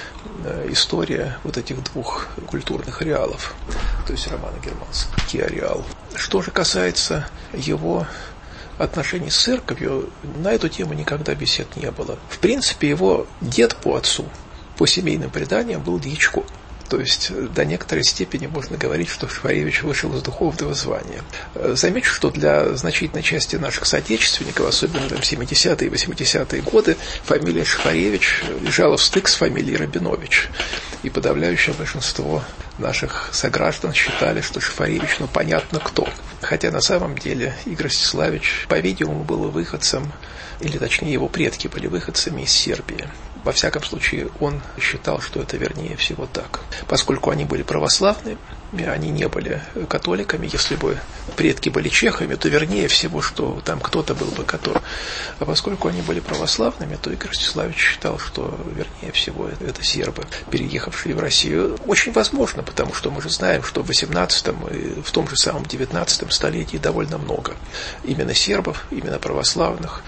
история вот этих двух культурных ареалов, то есть романо-германский ареал. Что же касается его отношений с церковью, на эту тему никогда бесед не было. В принципе, его дед по отцу, по семейным преданиям, был дьячком. То есть до некоторой степени можно говорить, что Шафаревич вышел из духовного звания. Замечу, что для значительной части наших соотечественников, особенно в 70-е и 80-е годы, фамилия Шафаревич лежала в стык с фамилией Рабинович. И подавляющее большинство наших сограждан считали, что Шафаревич, понятно кто. Хотя на самом деле Игорь Ростиславич, по-видимому, был выходцем, или точнее его предки были выходцами из Сербии. Во всяком случае, он считал, что это вернее всего так. Поскольку они были православными, они не были католиками. Если бы предки были чехами, то вернее всего, что там кто-то был бы католик. А поскольку они были православными, то Игорь Ростиславич считал, что вернее всего это сербы, переехавшие в Россию. Очень возможно, потому что мы же знаем, что в 18-м и в том же самом 19-м столетии довольно много именно сербов, именно православных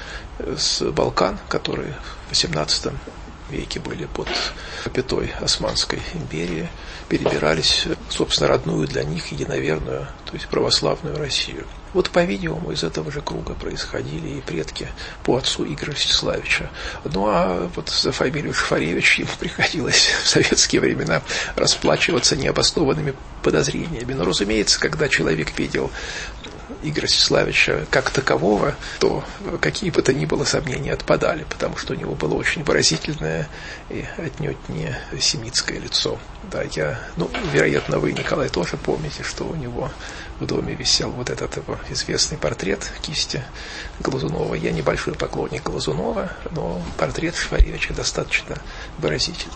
с Балкан, которые в 18 веке были под пятой Османской империи, перебирались, собственно, родную для них единоверную, то есть православную Россию. Вот, по-видимому, из этого же круга происходили и предки по отцу Игоря Ростиславича. Ну, а вот за фамилию Шафаревич ему приходилось в советские времена расплачиваться необоснованными подозрениями. Но, разумеется, когда человек видел Игоря Ростиславича как такового, то какие бы то ни было сомнения отпадали, потому что у него было очень выразительное и отнюдь не семитское лицо. Да, вероятно, вы, Николай, тоже помните, что у него в доме висел вот этот его известный портрет кисти Глазунова. Я небольшой поклонник Глазунова, но портрет Шафаревича достаточно выразительный.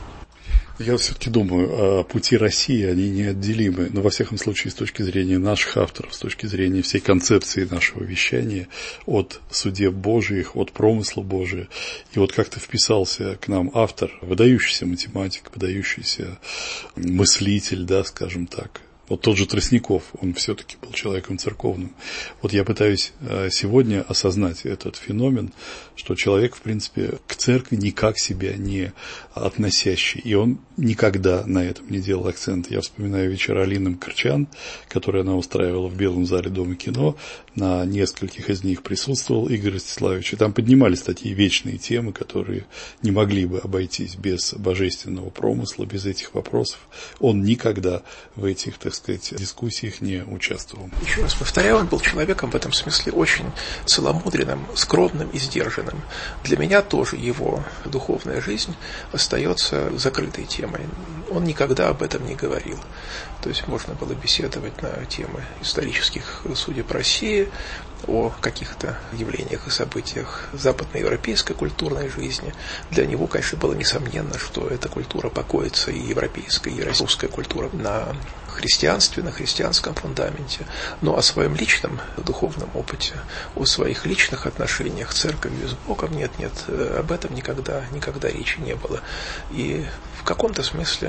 Я все-таки думаю, пути России, они неотделимы, но во всяком случае с точки зрения наших авторов, с точки зрения всей концепции нашего вещания, от судеб Божьих, от промысла Божия. И вот как-то вписался к нам автор, выдающийся математик, выдающийся мыслитель, да, скажем так. Вот тот же Тростников, он все-таки был человеком церковным. Вот я пытаюсь сегодня осознать этот феномен, что человек, в принципе, к церкви никак себя не относящий. И он никогда на этом не делал акцент. Я вспоминаю вечера Алины Мкрчан, которые она устраивала в Белом зале Дома кино. На нескольких из них присутствовал Игорь Ростиславич. И там поднимались такие вечные темы, которые не могли бы обойтись без божественного промысла, без этих вопросов. Он никогда в этих, так сказать, дискуссиях не участвовал. Еще раз повторяю, он был человеком в этом смысле очень целомудренным, скромным и сдержанным. Для меня тоже его духовная жизнь остается закрытой темой. Он никогда об этом не говорил. То есть можно было беседовать на темы исторических судеб России, о каких-то явлениях и событиях западноевропейской культурной жизни. Для него, конечно, было несомненно, что эта культура покоится, и европейская, и русская культура, на христианстве, на христианском фундаменте. Но о своем личном духовном опыте, о своих личных отношениях с церковью, с Богом, нет, об этом никогда речи не было. И в каком-то смысле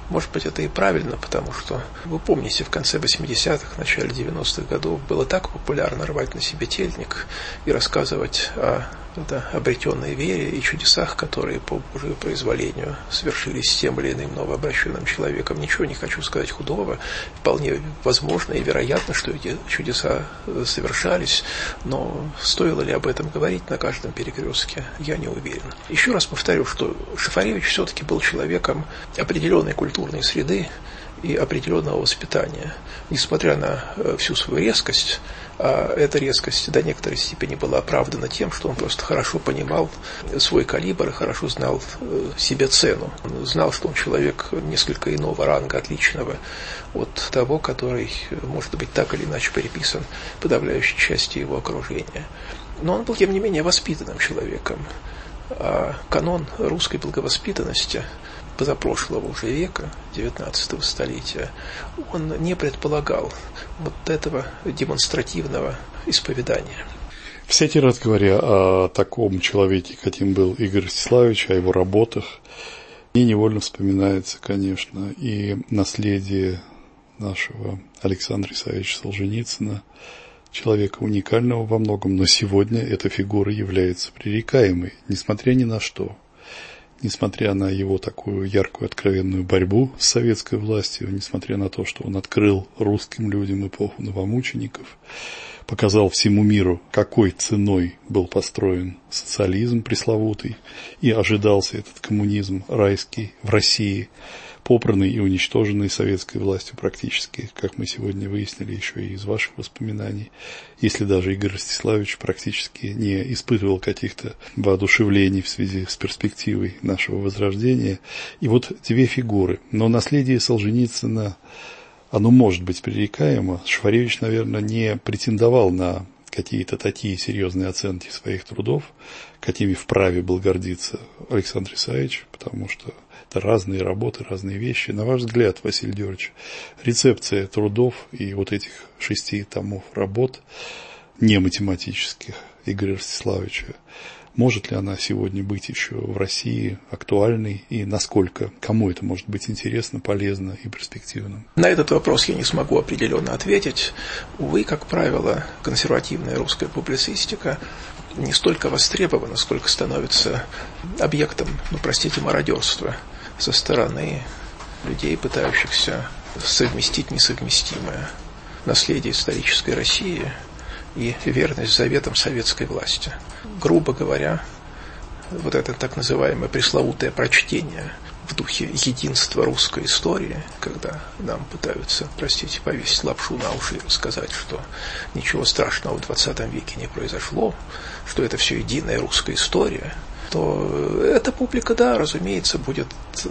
Может быть, это и правильно, потому что, вы помните, в конце 80-х, начале 90-х годов было так популярно рвать на себе тельник и рассказывать о обретенной вере и чудесах, которые по Божию произволению совершились с тем или иным новообращенным человеком. Ничего не хочу сказать худого. Вполне возможно и вероятно, что эти чудеса совершались, но стоило ли об этом говорить на каждом перекрестке, я не уверен. Еще раз повторю, что Шафаревич все-таки был человеком определенной культурной среды и определенного воспитания. Несмотря на всю свою резкость, а эта резкость до некоторой степени была оправдана тем, что он просто хорошо понимал свой калибр и хорошо знал себе цену. Он знал, что он человек несколько иного ранга, отличного от того, который, может быть, так или иначе приписан подавляющей части его окружения. Но он был, тем не менее, воспитанным человеком. А канон русской благовоспитанности позапрошлого уже века, 19 столетия, он не предполагал вот этого демонстративного исповедания. Всякий раз говоря о таком человеке, каким был Игорь Ростиславич, о его работах, мне невольно вспоминается, конечно, и наследие нашего Александра Исаевича Солженицына, человека уникального во многом, но сегодня эта фигура является пререкаемой, несмотря ни на что. Несмотря на его такую яркую, откровенную борьбу с советской властью, несмотря на то, что он открыл русским людям эпоху новомучеников, показал всему миру, какой ценой был построен социализм пресловутый, и ожидался этот коммунизм райский в России, попранный и уничтоженный советской властью практически, как мы сегодня выяснили еще и из ваших воспоминаний, если даже Игорь Ростиславич практически не испытывал каких-то воодушевлений в связи с перспективой нашего возрождения. И вот две фигуры. Но наследие Солженицына, оно может быть пререкаемо. Шафаревич, наверное, не претендовал на какие-то такие серьезные оценки своих трудов, какими вправе был гордиться Александр Исаевич, потому что это разные работы, разные вещи. На ваш взгляд, Василий Георгиевич, рецепция трудов и вот этих 6 томов работ, не математических, Игоря Ростиславича, может ли она сегодня быть еще в России актуальной и насколько, кому это может быть интересно, полезно и перспективно? На этот вопрос я не смогу определенно ответить. Увы, как правило, консервативная русская публицистика не столько востребована, сколько становится объектом, мародерства со стороны людей, пытающихся совместить несовместимое: наследие исторической России и верность заветам советской власти. Грубо говоря, вот это так называемое пресловутое прочтение в духе единства русской истории, когда нам пытаются, повесить лапшу на уши и сказать, что ничего страшного в 20 веке не произошло, что это все единая русская история, то эта публика, да, разумеется, будет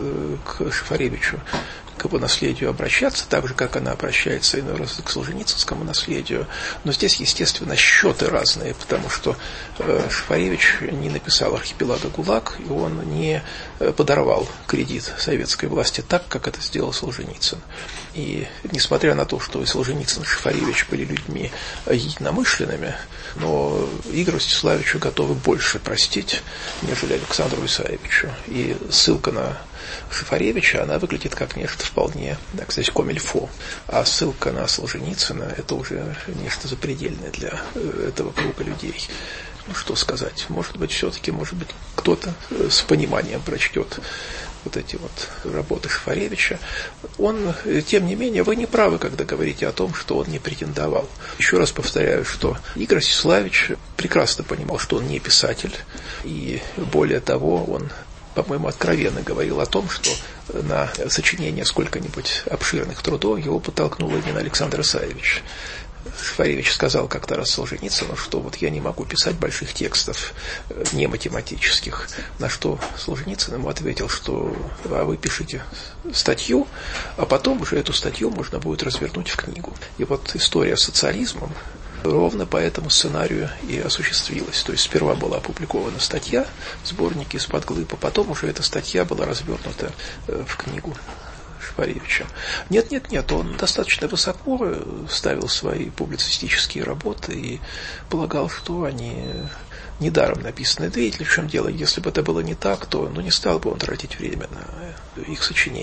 к Шафаревичу, к его наследию обращаться, так же, как она обращается иной раз к солженицынскому наследию. Но здесь, естественно, счеты разные, потому что Шафаревич не написал «Архипелага ГУЛАГ», и он не подорвал кредит советской власти так, как это сделал Солженицын. И несмотря на то, что и Солженицын, и Шафаревич были людьми единомышленными, но Игорю Ростиславичу готовы больше простить, нежели Александру Исаевичу. И ссылка на Шафаревича, она выглядит как нечто вполне, так сказать, комильфо. А ссылка на Солженицына – это уже нечто запредельное для этого круга людей. Ну, что сказать? Может быть, кто-то с пониманием прочтет вот эти вот работы Шафаревича. Он, тем не менее, вы не правы, когда говорите о том, что он не претендовал. Еще раз повторяю, что Игорь Ростиславич прекрасно понимал, что он не писатель, и более того, он, по-моему, откровенно говорил о том, что на сочинение сколько-нибудь обширных трудов его подтолкнул именно Александр Исаевич. Шафаревич сказал как-то раз Солженицыну, что вот я не могу писать больших текстов, не математических. На что Солженицын ему ответил, что вы пишите статью, а потом уже эту статью можно будет развернуть в книгу. И вот история с социализмом ровно по этому сценарию и осуществилась. То есть сперва была опубликована статья в сборнике «Из-под глыб», а потом уже эта статья была развернута в книгу Шафаревича. Нет, он достаточно высоко ставил свои публицистические работы и полагал, что они недаром написаны. Да видите ли, в чем дело, если бы это было не так, то не стал бы он тратить время на их сочинение.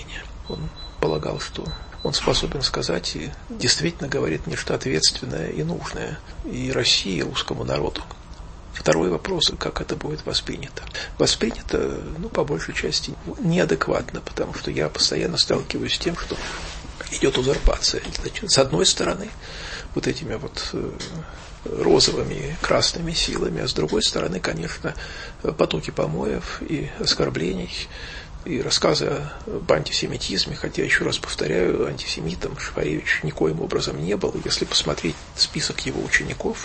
Он полагал, что он способен сказать и действительно говорит нечто ответственное и нужное и России, и русскому народу. Второй вопрос, как это будет воспринято. Воспринято, по большей части, неадекватно, потому что я постоянно сталкиваюсь с тем, что идет узурпация. Значит, с одной стороны, вот этими вот розовыми, красными силами, а с другой стороны, конечно, потоки помоев и оскорблений, и рассказы об антисемитизме, хотя, еще раз повторяю, антисемитом Шафаревич никоим образом не был. Если посмотреть список его учеников,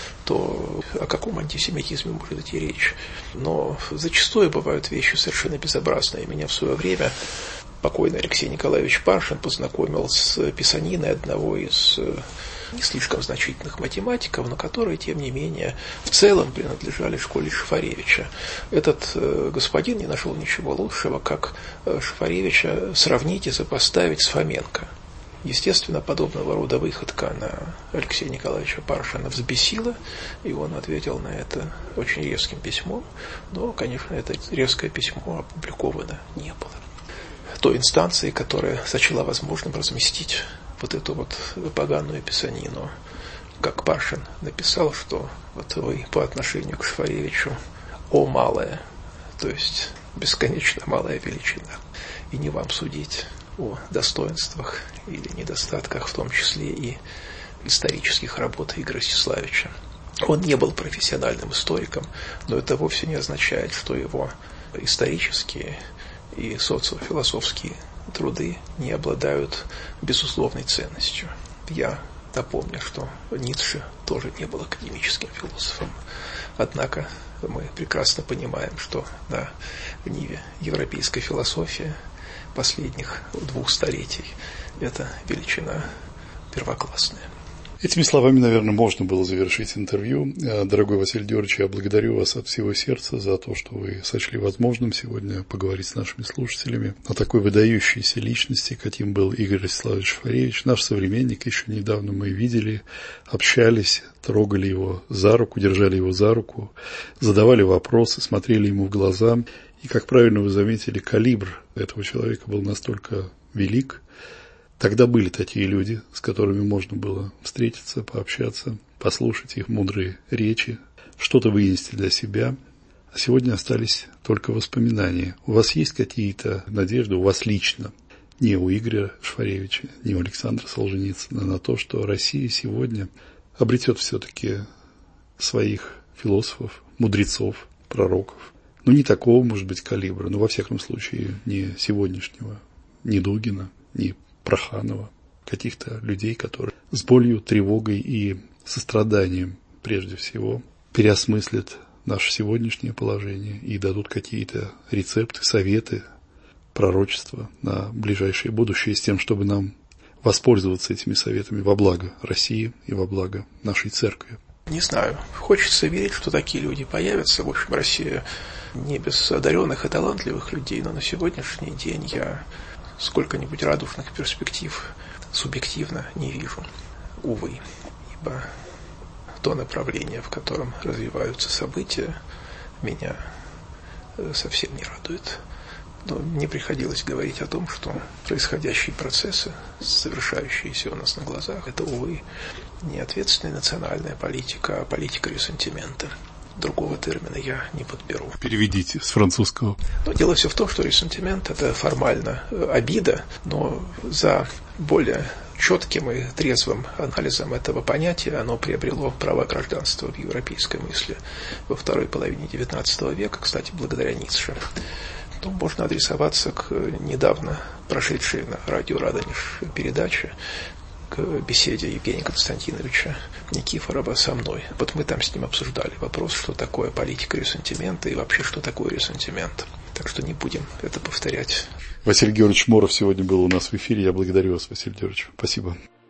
то о каком антисемитизме может идти речь? Но зачастую бывают вещи совершенно безобразные. Меня в свое время покойный Алексей Николаевич Паршин познакомил с писаниной одного из не слишком значительных математиков, но которые, тем не менее, в целом принадлежали школе Шафаревича. Этот господин не нашел ничего лучшего, как Шафаревича сравнить и сопоставить с Фоменко. Естественно, подобного рода выходка на Алексея Николаевича Паршина взбесила, и он ответил на это очень резким письмом, но, конечно, это резкое письмо опубликовано не было. Той инстанции, которая сочла возможным разместить вот эту вот поганую писанину, как Паршин написал, что вот вы по отношению к Шафаревичу «о малое», то есть бесконечно малая величина, и не вам судить о достоинствах или недостатках, в том числе и исторических работ Игоря Ростиславича. Он не был профессиональным историком, но это вовсе не означает, что его исторические и социофилософские труды не обладают безусловной ценностью. Я напомню, что Ницше тоже не был академическим философом, однако мы прекрасно понимаем, что на ниве европейской философии последних 2 столетий это величина первоклассная. Этими словами, наверное, можно было завершить интервью. Дорогой Василий Георгиевич, я благодарю вас от всего сердца за то, что вы сочли возможным сегодня поговорить с нашими слушателями о такой выдающейся личности, каким был Игорь Ростиславович Шафаревич, наш современник. Еще недавно мы видели, общались, трогали его за руку, держали его за руку, задавали вопросы, смотрели ему в глаза. И, как правильно вы заметили, калибр этого человека был настолько велик. Тогда были такие люди, с которыми можно было встретиться, пообщаться, послушать их мудрые речи, что-то вынести для себя. А сегодня остались только воспоминания. У вас есть какие-то надежды, у вас лично, не у Игоря Шафаревича, не у Александра Солженицына, на то, что Россия сегодня обретет все-таки своих философов, мудрецов, пророков? Не такого, может быть, калибра, но во всяком случае не сегодняшнего, ни Дугина, ни Проханова, каких-то людей, которые с болью, тревогой и состраданием, прежде всего, переосмыслят наше сегодняшнее положение и дадут какие-то рецепты, советы, пророчества на ближайшее будущее с тем, чтобы нам воспользоваться этими советами во благо России и во благо нашей церкви. Не знаю. Хочется верить, что такие люди появятся. В общем, Россия не без одаренных и талантливых людей, но на сегодняшний день я сколько-нибудь радужных перспектив субъективно не вижу. Увы. Ибо то направление, в котором развиваются события, меня совсем не радует. Но мне приходилось говорить о том, что происходящие процессы, совершающиеся у нас на глазах, это, увы, не ответственная национальная политика, а политика ресентимента. Другого термина я не подберу. Переведите с французского. Но дело все в том, что ресентимент – это формально обида, но за более четким и трезвым анализом этого понятия оно приобрело право гражданства в европейской мысли во второй половине XIX века, кстати, благодаря Ницше. То можно адресоваться к недавно прошедшей на радио «Радонеж» передаче, к беседе Евгения Константиновича Никифорова со мной. Вот мы там с ним обсуждали вопрос, что такое политика ресентимента и вообще, что такое ресентимент. Так что не будем это повторять. Василий Георгиевич Моров сегодня был у нас в эфире. Я благодарю вас, Василий Георгиевич. Спасибо.